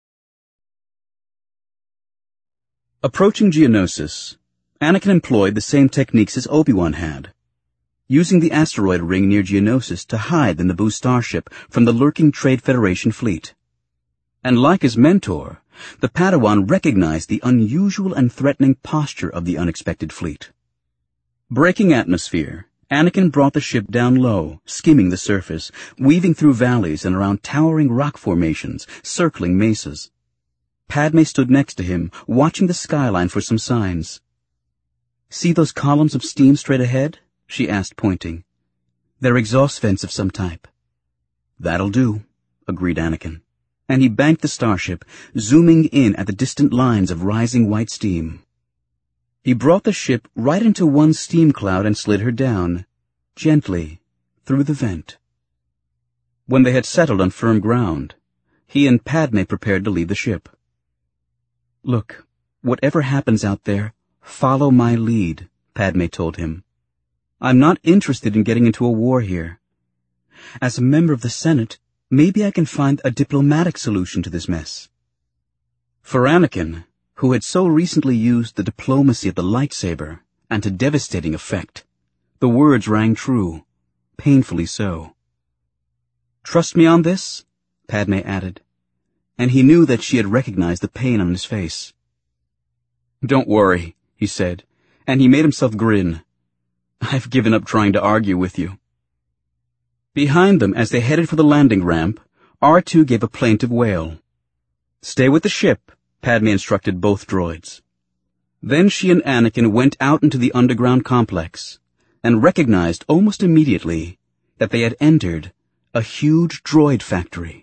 Approaching Geonosis, Anakin employed the same techniques as Obi-Wan had, using the asteroid ring near Geonosis to hide the Naboo starship from the lurking Trade Federation fleet. And like his mentor, the Padawan recognized the unusual and threatening posture of the unexpected fleet. Breaking atmosphere, Anakin brought the ship down low, skimming the surface, weaving through valleys and around towering rock formations, circling mesas. Padme stood next to him, watching the skyline for some signs. See those columns of steam straight ahead? She asked, pointing. They're exhaust vents of some type. That'll do, agreed Anakin, and he banked the starship, zooming in at the distant lines of rising white steam. He brought the ship right into one steam cloud and slid her down, gently, through the vent. When they had settled on firm ground, he and Padme prepared to leave the ship. Look, whatever happens out there, follow my lead, Padme told him. I'm not interested in getting into a war here. As a member of the Senate, maybe I can find a diplomatic solution to this mess. For Anakin, who had so recently used the diplomacy of the lightsaber, and to devastating effect, the words rang true, painfully so. Trust me on this, Padme added, and he knew that she had recognized the pain on his face. Don't worry, he said, and he made himself grin. I've given up trying to argue with you. Behind them, as they headed for the landing ramp, R two gave a plaintive wail. Stay with the ship, Padme instructed both droids. Then she and Anakin went out into the underground complex, and recognized almost immediately that they had entered a huge droid factory.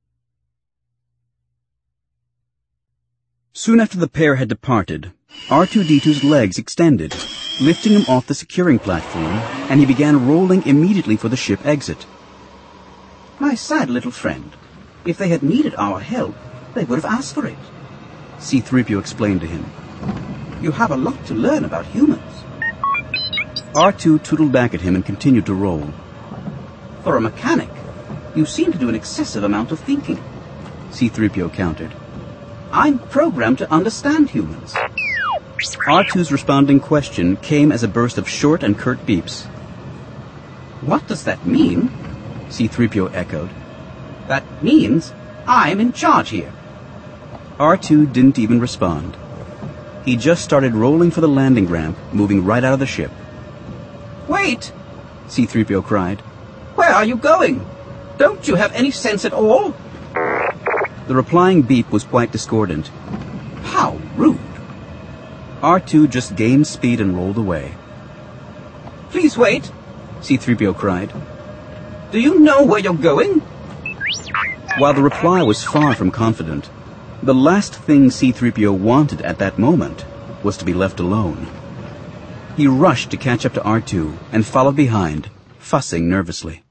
Soon after the pair had departed, R two D two's legs extended, lifting him off the securing platform, and he began rolling immediately for the ship exit. My sad little friend. If they had needed our help, they would have asked for it, C three P O explained to him. You have a lot to learn about humans. R two tootled back at him and continued to roll. For a mechanic, you seem to do an excessive amount of thinking, C three P O countered. I'm programmed to understand humans. R two's responding question came as a burst of short and curt beeps. What does that mean? C three P O echoed. That means I'm in charge here. R two didn't even respond. He just started rolling for the landing ramp, moving right out of the ship. Wait! C three P O cried. Where are you going? Don't you have any sense at all? The replying beep was quite discordant. How rude. R two just gained speed and rolled away. Please wait, C three P O cried. Do you know where you're going? While the reply was far from confident, the last thing C three P O wanted at that moment was to be left alone. He rushed to catch up to R two and followed behind, fussing nervously.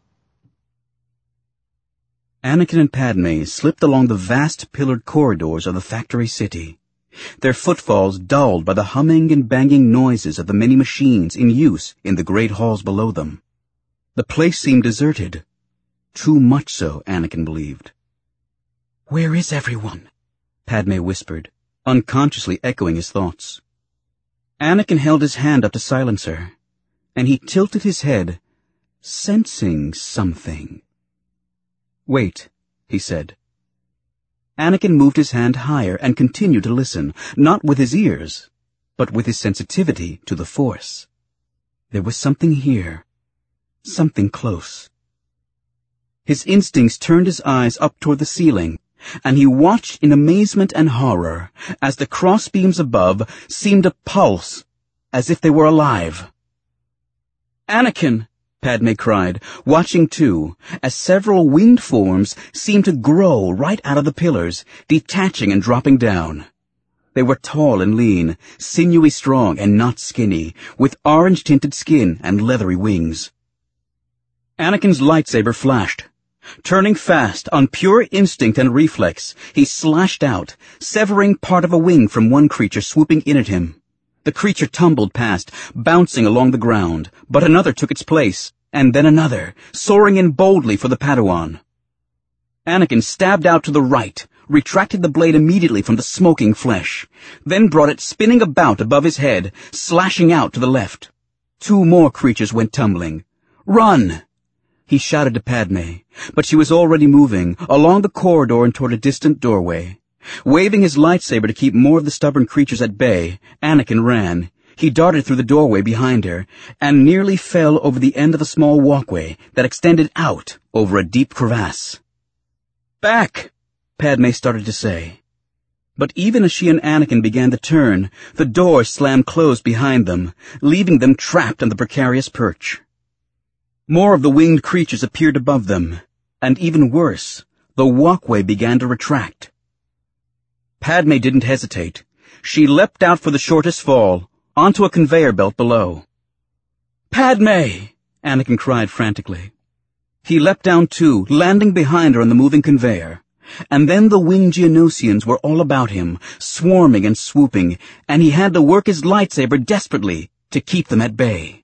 Anakin and Padme slipped along the vast pillared corridors of the factory city, their footfalls dulled by the humming and banging noises of the many machines in use in the great halls below them. The place seemed deserted. Too much so, Anakin believed. Where is everyone? Padme whispered, unconsciously echoing his thoughts. Anakin held his hand up to silence her, and he tilted his head, sensing something. Wait, he said. Anakin moved his hand higher and continued to listen, not with his ears, but with his sensitivity to the Force. There was something here, something close. His instincts turned his eyes up toward the ceiling, and he watched in amazement and horror as the crossbeams above seemed to pulse as if they were alive. Anakin! Padme cried, watching too, as several winged forms seemed to grow right out of the pillars, detaching and dropping down. They were tall and lean, sinewy strong and not skinny, with orange-tinted skin and leathery wings. Anakin's lightsaber flashed. Turning fast, on pure instinct and reflex, he slashed out, severing part of a wing from one creature swooping in at him. The creature tumbled past, bouncing along the ground, but another took its place, and then another, soaring in boldly for the Padawan. Anakin stabbed out to the right, retracted the blade immediately from the smoking flesh, then brought it spinning about above his head, slashing out to the left. Two more creatures went tumbling. "Run!" He shouted to Padme, but she was already moving, along the corridor and toward a distant doorway. Waving his lightsaber to keep more of the stubborn creatures at bay, Anakin ran. He darted through the doorway behind her, and nearly fell over the end of a small walkway that extended out over a deep crevasse. "Back!" Padme started to say. But even as she and Anakin began to turn, the door slammed closed behind them, leaving them trapped on the precarious perch. More of the winged creatures appeared above them, and even worse, the walkway began to retract. Padme didn't hesitate. She leapt out for the shortest fall, onto a conveyor belt below. "Padme!" Anakin cried frantically. He leapt down too, landing behind her on the moving conveyor. And then the winged Geonosians were all about him, swarming and swooping, and he had to work his lightsaber desperately to keep them at bay.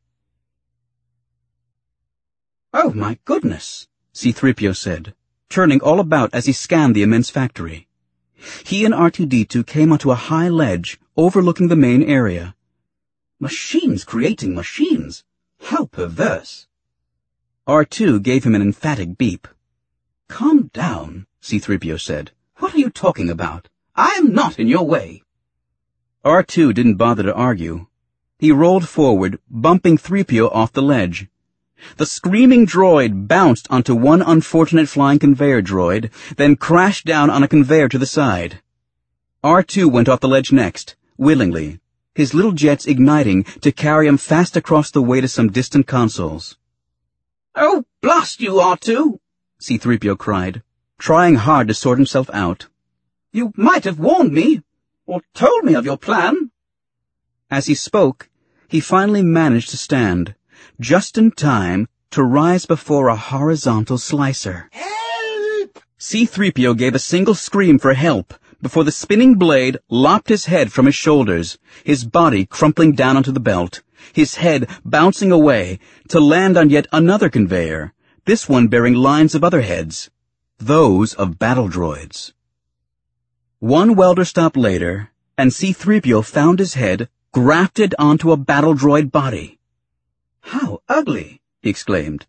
"Oh, my goodness," C three P O said, turning all about as he scanned the immense factory. He and R two D two came onto a high ledge overlooking the main area. "Machines creating machines. How perverse." R two gave him an emphatic beep. "Calm down," C three P O said. "What are you talking about? I am not in your way." R two didn't bother to argue. He rolled forward, bumping three P O off the ledge. The screaming droid bounced onto one unfortunate flying conveyor droid, then crashed down on a conveyor to the side. R two went off the ledge next, willingly, his little jets igniting to carry him fast across the way to some distant consoles. "Oh, blast you, R two!" C three P O cried, trying hard to sort himself out. "You might have warned me, or told me of your plan." As he spoke, he finally managed to stand, just in time to rise before a horizontal slicer. Help! C three P O gave a single scream for help before the spinning blade lopped his head from his shoulders, his body crumpling down onto the belt, his head bouncing away to land on yet another conveyor, this one bearing lines of other heads, those of battle droids. One welder stop later, and C three P O found his head grafted onto a battle droid body. "How ugly!" he exclaimed.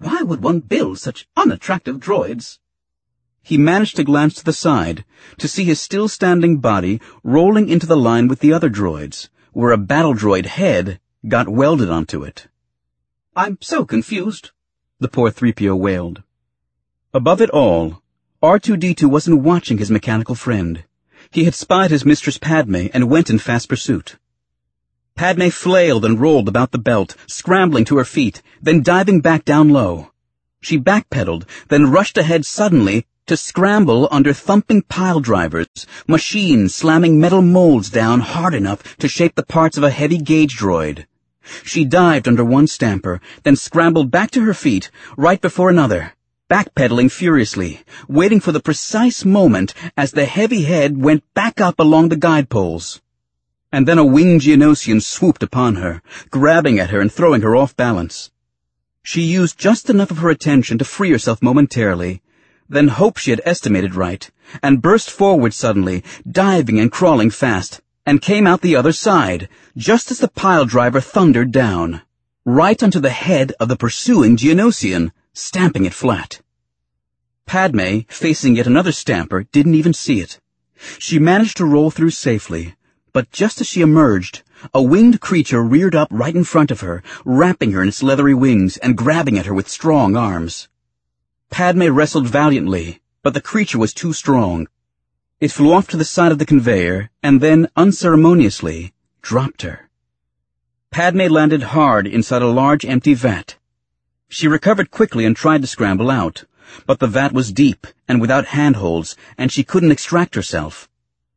Why would one build such unattractive droids? He managed to glance to the side, to see his still-standing body rolling into the line with the other droids, where a battle droid head got welded onto it. I'm so confused, the poor three P O wailed. Above it all, R two D two wasn't watching his mechanical friend. He had spied his mistress Padme and went in fast pursuit. Padme flailed and rolled about the belt, scrambling to her feet, then diving back down low. She backpedaled, then rushed ahead suddenly to scramble under thumping pile drivers, machines slamming metal molds down hard enough to shape the parts of a heavy gauge droid. She dived under one stamper, then scrambled back to her feet, right before another, backpedaling furiously, waiting for the precise moment as the heavy head went back up along the guide poles. And then a winged Geonosian swooped upon her, grabbing at her and throwing her off balance. She used just enough of her attention to free herself momentarily, then hoped she had estimated right, and burst forward suddenly, diving and crawling fast, and came out the other side, just as the pile driver thundered down, right onto the head of the pursuing Geonosian, stamping it flat. Padme, facing yet another stamper, didn't even see it. She managed to roll through safely, but just as she emerged, a winged creature reared up right in front of her, wrapping her in its leathery wings and grabbing at her with strong arms. Padme wrestled valiantly, but the creature was too strong. It flew off to the side of the conveyor and then, unceremoniously, dropped her. Padme landed hard inside a large empty vat. She recovered quickly and tried to scramble out, but the vat was deep and without handholds, and she couldn't extract herself.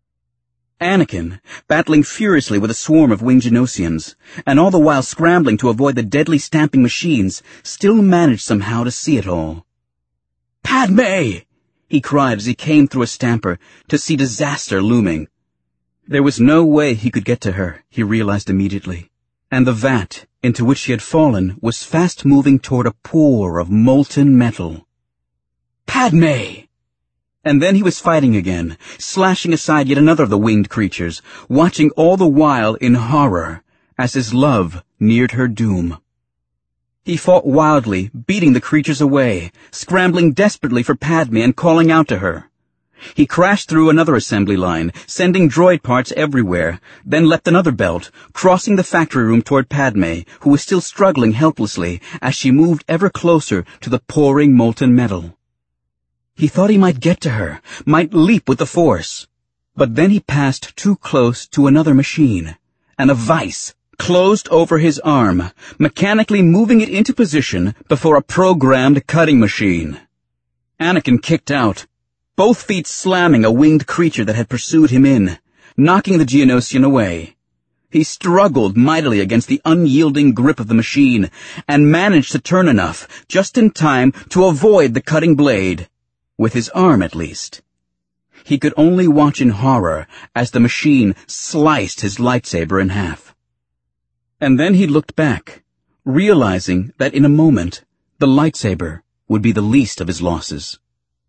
Anakin, battling furiously with a swarm of winged Geonosians, and all the while scrambling to avoid the deadly stamping machines, still managed somehow to see it all. "Padme!" he cried as he came through a stamper to see disaster looming. There was no way he could get to her, he realized immediately, and the vat into which she had fallen was fast moving toward a pour of molten metal. "Padme!" And then he was fighting again, slashing aside yet another of the winged creatures, watching all the while in horror as his love neared her doom. He fought wildly, beating the creatures away, scrambling desperately for Padme and calling out to her. He crashed through another assembly line, sending droid parts everywhere, then leapt another belt, crossing the factory room toward Padme, who was still struggling helplessly as she moved ever closer to the pouring molten metal. He thought he might get to her, might leap with the Force. But then he passed too close to another machine, and a vice closed over his arm, mechanically moving it into position before a programmed cutting machine. Anakin kicked out, both feet slamming a winged creature that had pursued him in, knocking the Geonosian away. He struggled mightily against the unyielding grip of the machine, and managed to turn enough, just in time, to avoid the cutting blade. With his arm, at least. He could only watch in horror as the machine sliced his lightsaber in half. And then he looked back, realizing that in a moment, the lightsaber would be the least of his losses.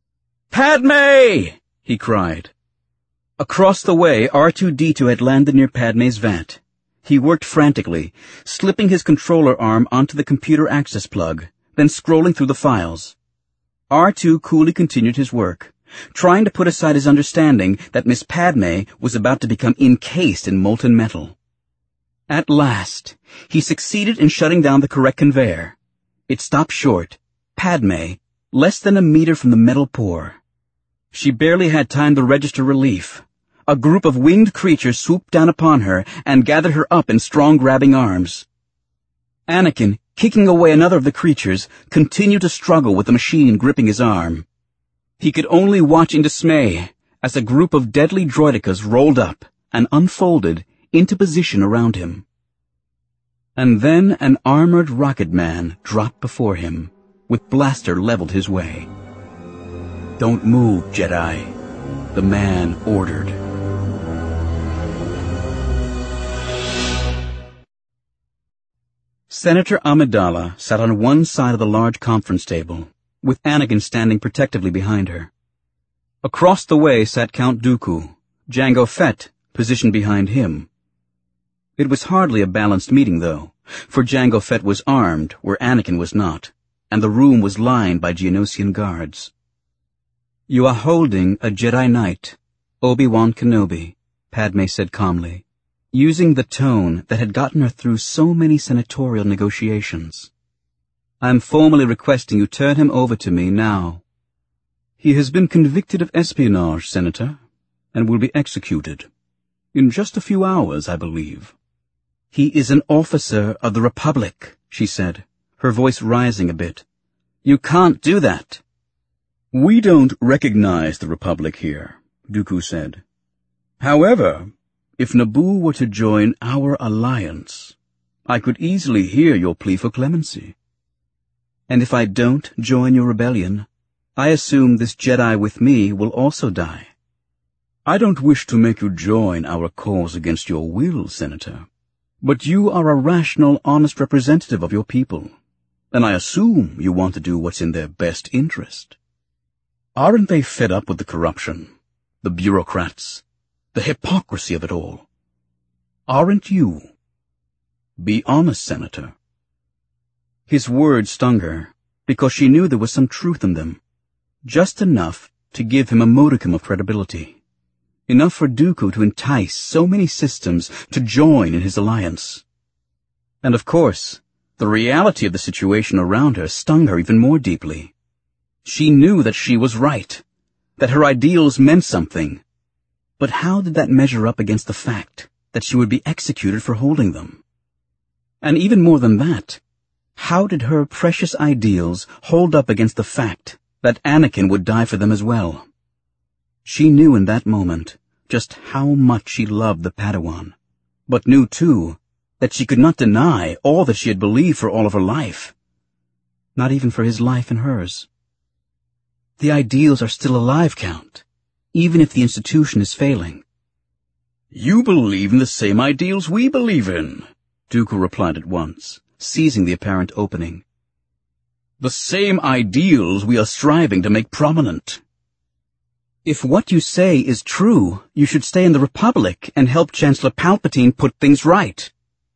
"Padme!" he cried. Across the way, R two D two had landed near Padme's vat. He worked frantically, slipping his controller arm onto the computer access plug, then scrolling through the files. R two coolly continued his work, trying to put aside his understanding that Miss Padme was about to become encased in molten metal. At last, he succeeded in shutting down the correct conveyor. It stopped short, Padme, less than a meter from the metal pour. She barely had time to register relief. A group of winged creatures swooped down upon her and gathered her up in strong grabbing arms. Anakin, kicking away another of the creatures, continued to struggle with the machine gripping his arm. He could only watch in dismay as a group of deadly droidicas rolled up and unfolded into position around him. And then an armored rocket man dropped before him, with blaster leveled his way. "Don't move, Jedi," the man ordered. Senator Amidala sat on one side of the large conference table, with Anakin standing protectively behind her. Across the way sat Count Dooku, Jango Fett positioned behind him. It was hardly a balanced meeting, though, for Jango Fett was armed where Anakin was not. and the room was lined by Geonosian guards. "You are holding a Jedi Knight, Obi-Wan Kenobi," Padme said calmly, using the tone that had gotten her through so many senatorial negotiations. "I am formally requesting you turn him over to me now. He has been convicted of espionage, Senator, and will be executed. In just a few hours, I believe." "He is an officer of the Republic," she said, her voice rising a bit. "You can't do that." "We don't recognize the Republic here," Dooku said. "However, if Naboo were to join our alliance, I could easily hear your plea for clemency." "And if I don't join your rebellion, I assume this Jedi with me will also die." "I don't wish to make you join our cause against your will, Senator, but you are a rational, honest representative of your people, and I assume you want to do what's in their best interest. Aren't they fed up with the corruption, the bureaucrats, the hypocrisy of it all? Aren't you? Be honest, Senator." His words stung her, because she knew there was some truth in them, just enough to give him a modicum of credibility, enough for Dooku to entice so many systems to join in his alliance. And of course, the reality of the situation around her stung her even more deeply. She knew that she was right, that her ideals meant something, but how did that measure up against the fact that she would be executed for holding them? And even more than that, how did her precious ideals hold up against the fact that Anakin would die for them as well? She knew in that moment just how much she loved the Padawan, but knew, too, that she could not deny all that she had believed for all of her life, not even for his life and hers. The ideals are still alive, Count, even if the institution is failing. "You believe in the same ideals we believe in," Dooku replied at once, seizing the apparent opening. "The same ideals we are striving to make prominent." "If what you say is true, you should stay in the Republic and help Chancellor Palpatine put things right."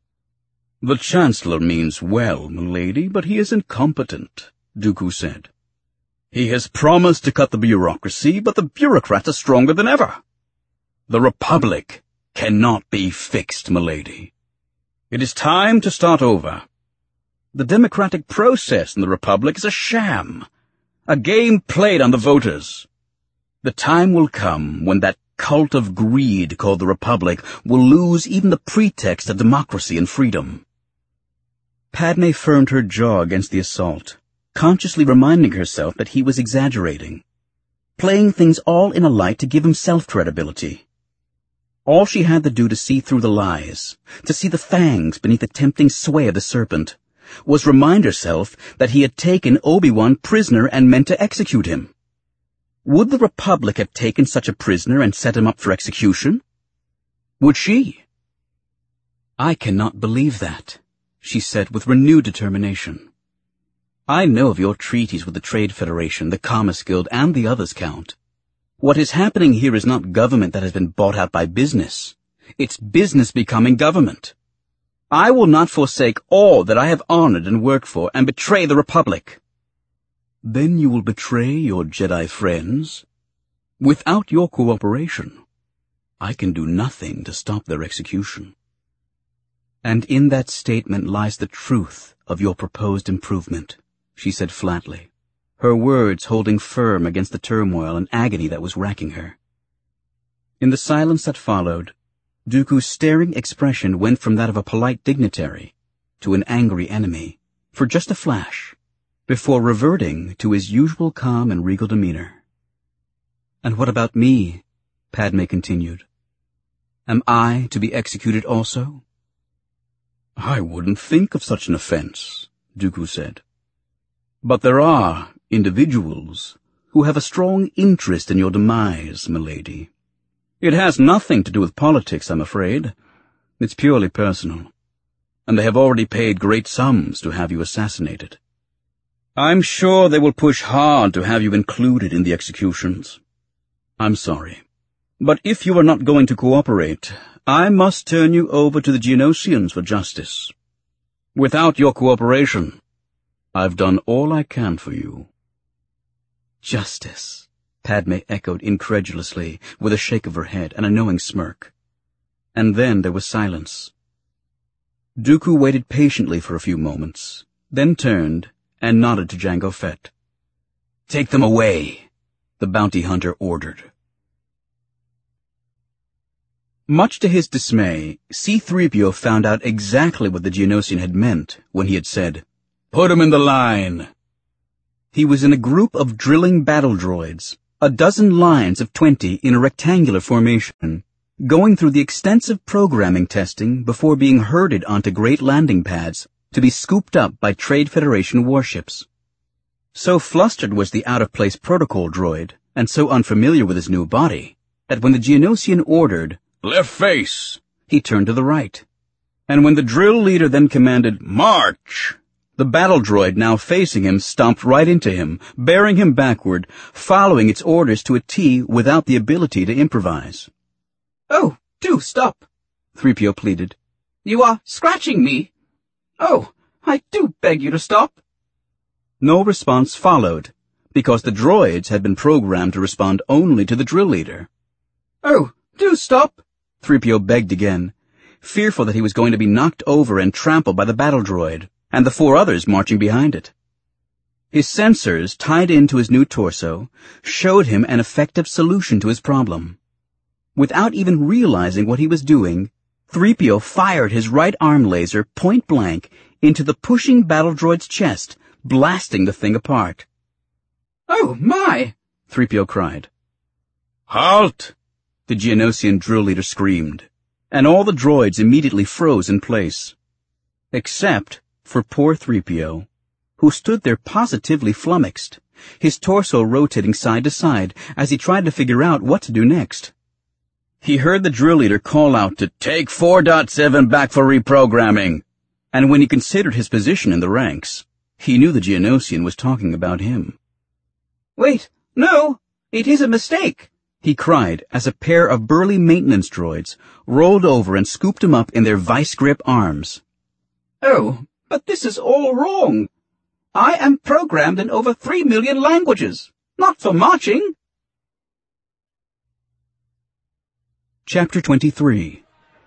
"The Chancellor means well, milady, but he is incompetent," Dooku said. "He has promised to cut the bureaucracy, but the bureaucrats are stronger than ever. The Republic cannot be fixed, milady. It is time to start over. The democratic process in the Republic is a sham, a game played on the voters. The time will come when that cult of greed called the Republic will lose even the pretext of democracy and freedom." Padme firmed her jaw against the assault, consciously reminding herself that he was exaggerating, playing things all in a light to give himself credibility. All she had to do to see through the lies, to see the fangs beneath the tempting sway of the serpent, was remind herself that he had taken Obi-Wan prisoner and meant to execute him. Would the Republic have taken such a prisoner and set him up for execution? Would she? "I cannot believe that," she said with renewed determination. "I know of your treaties with the Trade Federation, the Commerce Guild, and the others, Count. What is happening here is not government that has been bought out by business. It's business becoming government. I will not forsake all that I have honored and worked for and betray the Republic." "Then you will betray your Jedi friends? Without your cooperation, I can do nothing to stop their execution." "And in that statement lies the truth of your proposed improvement," she said flatly, her words holding firm against the turmoil and agony that was racking her. In the silence that followed, Dooku's staring expression went from that of a polite dignitary to an angry enemy, for just a flash, before reverting to his usual calm and regal demeanor. "And what about me?" Padme continued. "Am I to be executed also?" "I wouldn't think of such an offense," Dooku said. "But there are individuals who have a strong interest in your demise, milady. It has nothing to do with politics, I'm afraid. It's purely personal. And they have already paid great sums to have you assassinated. I'm sure they will push hard to have you included in the executions. I'm sorry. But if you are not going to cooperate, I must turn you over to the Geonosians for justice. Without your cooperation, I've done all I can for you. Justice, Padme echoed incredulously, with a shake of her head and a knowing smirk. And then there was silence. Dooku waited patiently for a few moments, then turned and nodded to Jango Fett. "Take them away," the bounty hunter ordered. Much to his dismay, C three P O found out exactly what the Geonosian had meant when he had said, "Put him in the line." He was in a group of drilling battle droids, a dozen lines of twenty in a rectangular formation, going through the extensive programming testing before being herded onto great landing pads to be scooped up by Trade Federation warships. So flustered was the out-of-place protocol droid, and so unfamiliar with his new body, that when the Geonosian ordered, "Left face," he turned to the right. And when the drill leader then commanded, "March," the battle droid now facing him stomped right into him, bearing him backward, following its orders to a T without the ability to improvise. "Oh, do stop," three P O pleaded. "You are scratching me. Oh, I do beg you to stop." No response followed, because the droids had been programmed to respond only to the drill leader. "Oh, do stop," three P O begged again, fearful that he was going to be knocked over and trampled by the battle droid, and the four others marching behind it. His sensors, tied into his new torso, showed him an effective solution to his problem. Without even realizing what he was doing, three P O fired his right arm laser point blank into the pushing battle droid's chest, blasting the thing apart. "Oh, my!" three P O cried. "Halt!" the Geonosian drill leader screamed, and all the droids immediately froze in place. Except for poor three P O, who stood there positively flummoxed, his torso rotating side to side as he tried to figure out what to do next. He heard the drill leader call out to take four point seven back for reprogramming, and when he considered his position in the ranks, he knew the Geonosian was talking about him. "Wait, no, it is a mistake," he cried as a pair of burly maintenance droids rolled over and scooped him up in their vice-grip arms. "Oh, but this is all wrong. I am programmed in over three million languages, not for marching." Chapter twenty-three.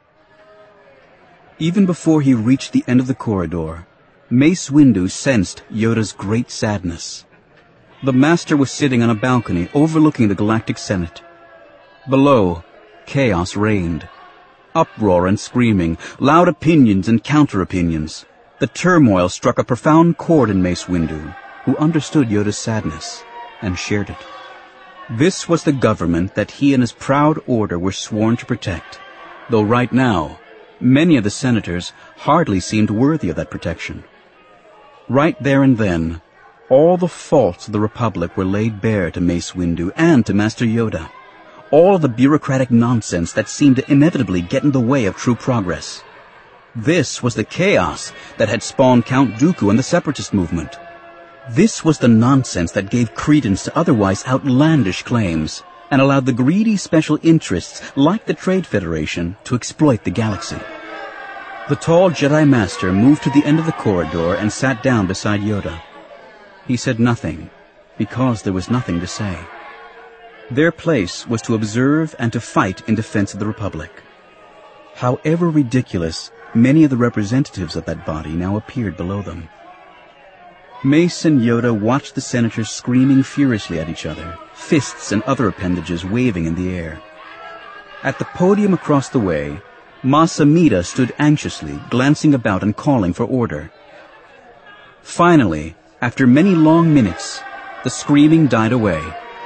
Even before he reached the end of the corridor, Mace Windu sensed Yoda's great sadness. The Master was sitting on a balcony overlooking the Galactic Senate. Below, chaos reigned. Uproar and screaming, loud opinions and counter-opinions. The turmoil struck a profound chord in Mace Windu, who understood Yoda's sadness and shared it. This was the government that he and his proud order were sworn to protect, though right now, many of the senators hardly seemed worthy of that protection. Right there and then, all the faults of the Republic were laid bare to Mace Windu and to Master Yoda. All of the bureaucratic nonsense that seemed to inevitably get in the way of true progress. This was the chaos that had spawned Count Dooku and the Separatist movement. This was the nonsense that gave credence to otherwise outlandish claims and allowed the greedy special interests like the Trade Federation to exploit the galaxy. The tall Jedi Master moved to the end of the corridor and sat down beside Yoda. He said nothing, because there was nothing to say. Their place was to observe and to fight in defense of the Republic. However ridiculous, many of the representatives of that body now appeared below them. Mace and Yoda watched the senators screaming furiously at each other, fists and other appendages waving in the air. At the podium across the way, Mas Amedda stood anxiously, glancing about and calling for order. Finally, after many long minutes, the screaming died away.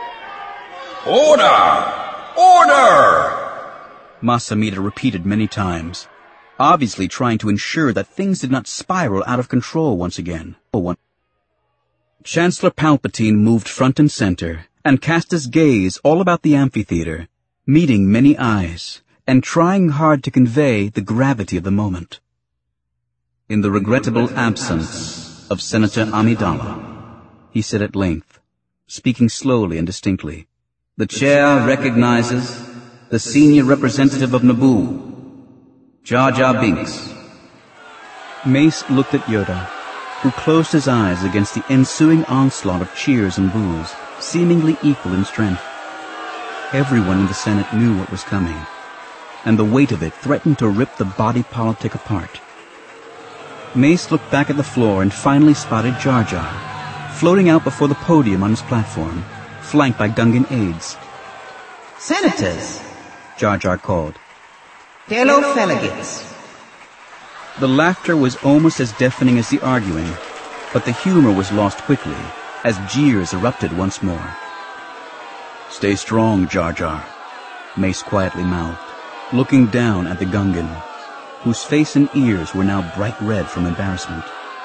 "Order! Order!" Mas Amedda repeated many times, obviously trying to ensure that things did not spiral out of control once again. Chancellor Palpatine moved front and center and cast his gaze all about the amphitheater, meeting many eyes and trying hard to convey the gravity of the moment. "In the regrettable absence of Senator Amidala," he said at length, speaking slowly and distinctly, "the chair recognizes the senior representative of Naboo, Jar Jar Binks." Mace looked at Yoda, who closed his eyes against the ensuing onslaught of cheers and boos, seemingly equal in strength. Everyone in the Senate knew what was coming, and the weight of it threatened to rip the body politic apart. Mace looked back at the floor and finally spotted Jar Jar, floating out before the podium on his platform, flanked by Gungan aides. "Senators," Jar Jar called. "Fellow delegates." The laughter was almost as deafening as the arguing, but the humor was lost quickly as jeers erupted once more. "Stay strong, Jar Jar," Mace quietly mouthed, looking down at the Gungan, whose face and ears were now bright red from embarrassment.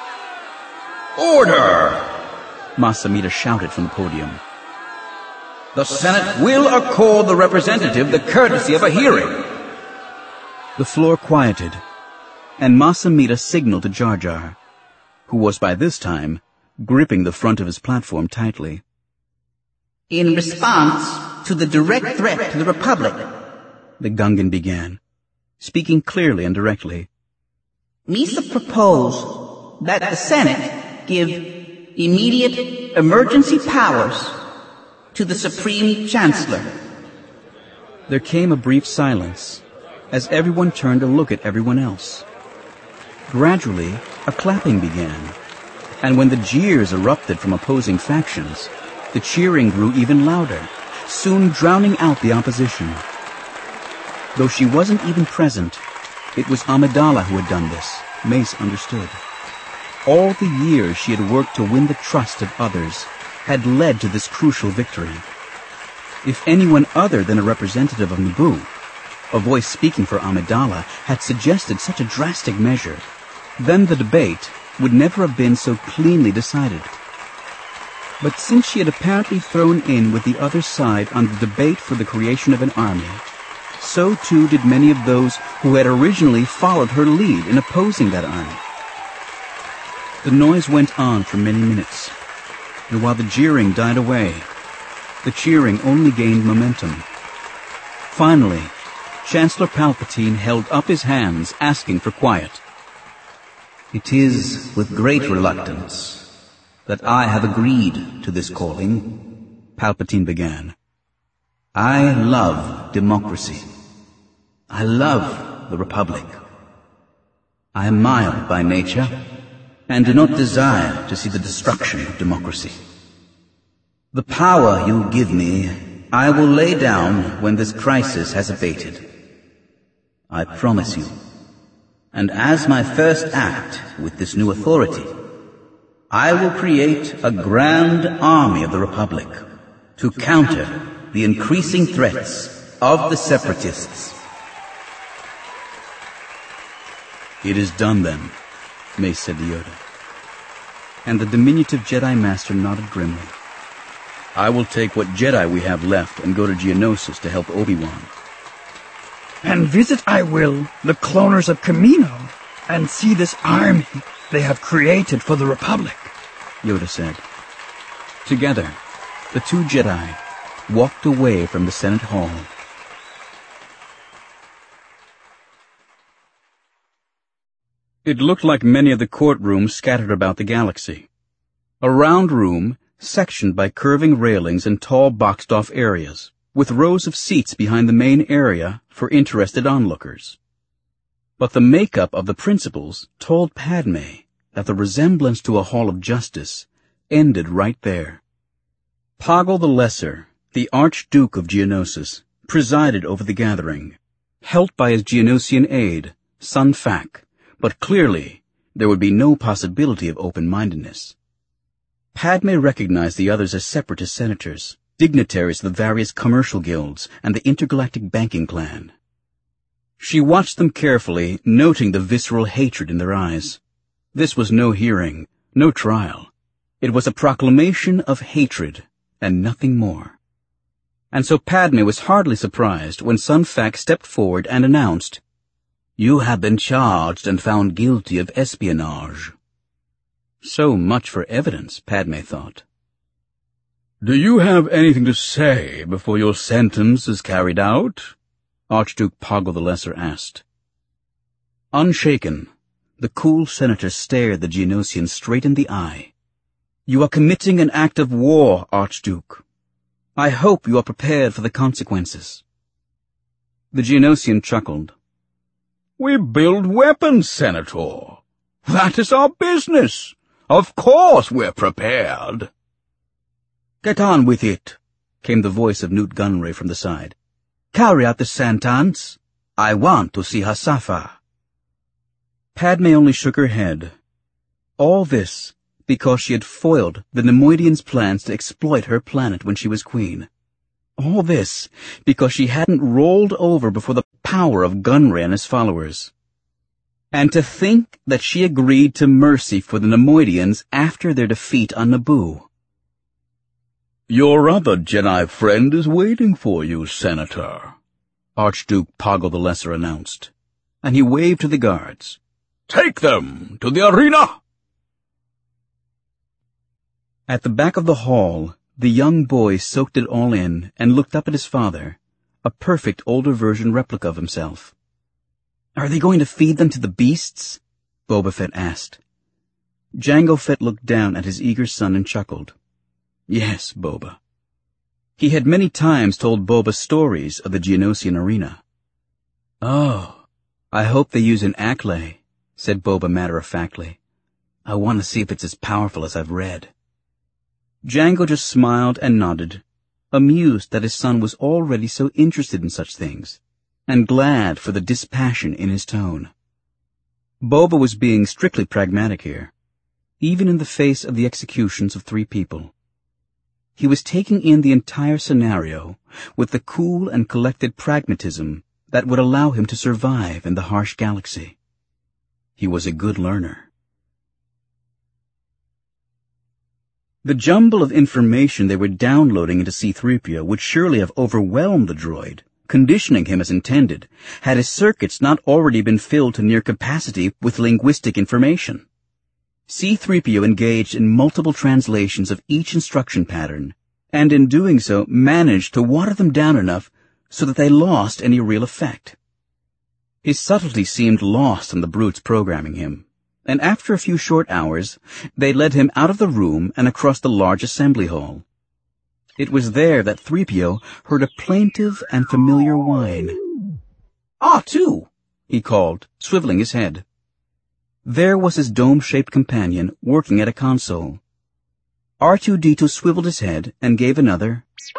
Order! Mas Amedda shouted from the podium. The Senate will accord the representative the courtesy of a hearing. The floor quieted, and Mas Amedda signaled to Jar Jar, who was by this time gripping the front of his platform tightly. "In response to the direct threat to the Republic," the Gungan began, speaking clearly and directly, "Misa proposed that the Senate give immediate emergency powers to the Supreme Chancellor." There came a brief silence as everyone turned to look at everyone else. Gradually, a clapping began, and when the jeers erupted from opposing factions, the cheering grew even louder, soon drowning out the opposition. Though she wasn't even present, it was Amidala who had done this, Mace understood. All the years she had worked to win the trust of others had led to this crucial victory. If anyone other than a representative of Naboo, a voice speaking for Amidala, had suggested such a drastic measure, then the debate would never have been so cleanly decided. But since she had apparently thrown in with the other side on the debate for the creation of an army, so too did many of those who had originally followed her lead in opposing that army. The noise went on for many minutes, and while the jeering died away, the cheering only gained momentum. Finally, Chancellor Palpatine held up his hands, asking for quiet. "It is with great reluctance that I have agreed to this calling," Palpatine began. "I love democracy. I love the Republic. I am mild by nature and do not desire to see the destruction of democracy. The power you give me, I will lay down when this crisis has abated. I promise you. And as my first act with this new authority, I will create a grand army of the Republic to counter the increasing threats of the Separatists." "It is done, then," Mace said to Yoda. And the diminutive Jedi Master nodded grimly. "I will take what Jedi we have left and go to Geonosis to help Obi-Wan." "And visit I will the cloners of Kamino, and see this army they have created for the Republic," Yoda said. Together, the two Jedi walked away from the Senate Hall. It looked like many of the courtrooms scattered about the galaxy. A round room, sectioned by curving railings and tall boxed-off areas, with rows of seats behind the main area for interested onlookers. But the makeup of the principals told Padme that the resemblance to a hall of justice ended right there. Poggle the Lesser, the Archduke of Geonosis, presided over the gathering, helped by his Geonosian aide, Sun Fac, but clearly there would be no possibility of open-mindedness. Padme recognized the others as separatist senators, dignitaries of the various commercial guilds and the intergalactic banking clan. She watched them carefully, noting the visceral hatred in their eyes. This was no hearing, no trial. It was a proclamation of hatred, and nothing more. And so Padme was hardly surprised when Sun Fac stepped forward and announced, "You have been charged and found guilty of espionage." So much for evidence, Padme thought. "Do you have anything to say before your sentence is carried out?" Archduke Poggle the Lesser asked. Unshaken, The cool senator stared the Geonosian straight in the eye. "You are committing an act of war, Archduke. I hope you are prepared for the consequences." The Geonosian chuckled. "We build weapons, Senator. That is our business. Of course we're prepared." "Get on with it," came the voice of Newt Gunray from the side. "Carry out the sentence. I want to see her suffer." Padme only shook her head. All this because she had foiled the Neimoidians' plans to exploit her planet when she was queen. All this because she hadn't rolled over before the power of Gunray and his followers. And to think that she agreed to mercy for the Neimoidians after their defeat on Naboo. "Your other Jedi friend is waiting for you, Senator," Archduke Poggle the Lesser announced, and he waved to the guards. "Take them to the arena!" At the back of the hall, the young boy soaked it all in and looked up at his father, a perfect older version replica of himself. "Are they going to feed them to the beasts?" Boba Fett asked. Jango Fett looked down at his eager son and chuckled. "Yes, Boba." He had many times told Boba stories of the Geonosian arena. "Oh, I hope they use an Acklay," said Boba matter-of-factly. "I want to see if it's as powerful as I've read." Jango just smiled and nodded, amused that his son was already so interested in such things, and glad for the dispassion in his tone. Boba was being strictly pragmatic here, even in the face of the executions of three people. He was taking in the entire scenario with the cool and collected pragmatism that would allow him to survive in the harsh galaxy. He was a good learner. The jumble of information they were downloading into C three P O would surely have overwhelmed the droid, conditioning him as intended, had his circuits not already been filled to near capacity with linguistic information. C three P O engaged in multiple translations of each instruction pattern, and in doing so managed to water them down enough so that they lost any real effect. His subtlety seemed lost on the brutes programming him, and after a few short hours, they led him out of the room and across the large assembly hall. It was there that three P O heard a plaintive and familiar whine. "Ah, too," he called, swiveling his head. There was his dome-shaped companion working at a console. R two D two swiveled his head and gave another.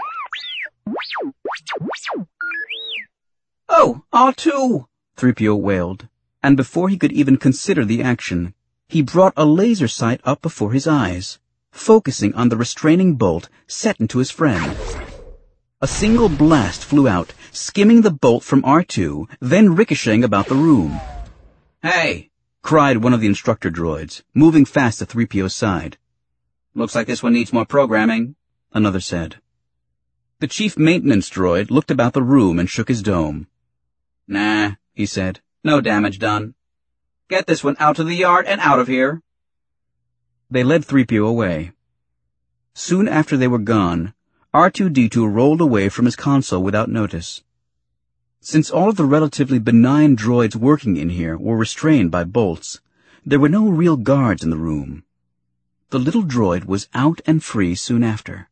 "Oh, R two," three P O wailed, and before he could even consider the action, he brought a laser sight up before his eyes, focusing on the restraining bolt set into his friend. A single blast flew out, skimming the bolt from R two, then ricocheting about the room. "Hey!" cried one of the instructor droids, moving fast to three P O's side. "Looks like this one needs more programming," another said. The chief maintenance droid looked about the room and shook his dome. "Nah," he said. "No damage done. Get this one out to the yard and out of here." They led three P O away. Soon after they were gone, R two D two rolled away from his console without notice. Since all of the relatively benign droids working in here were restrained by bolts, there were no real guards in the room. The little droid was out and free soon after.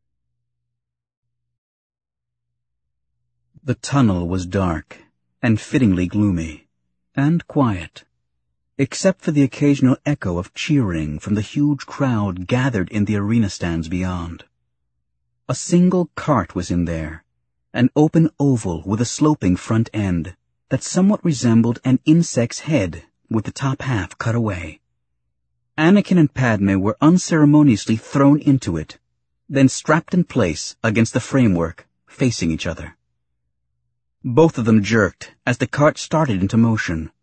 The tunnel was dark and fittingly gloomy, and quiet, except for the occasional echo of cheering from the huge crowd gathered in the arena stands beyond. A single cart was in there, an open oval with a sloping front end that somewhat resembled an insect's head with the top half cut away. Anakin and Padme were unceremoniously thrown into it, then strapped in place against the framework, facing each other. Both of them jerked as the cart started into motion,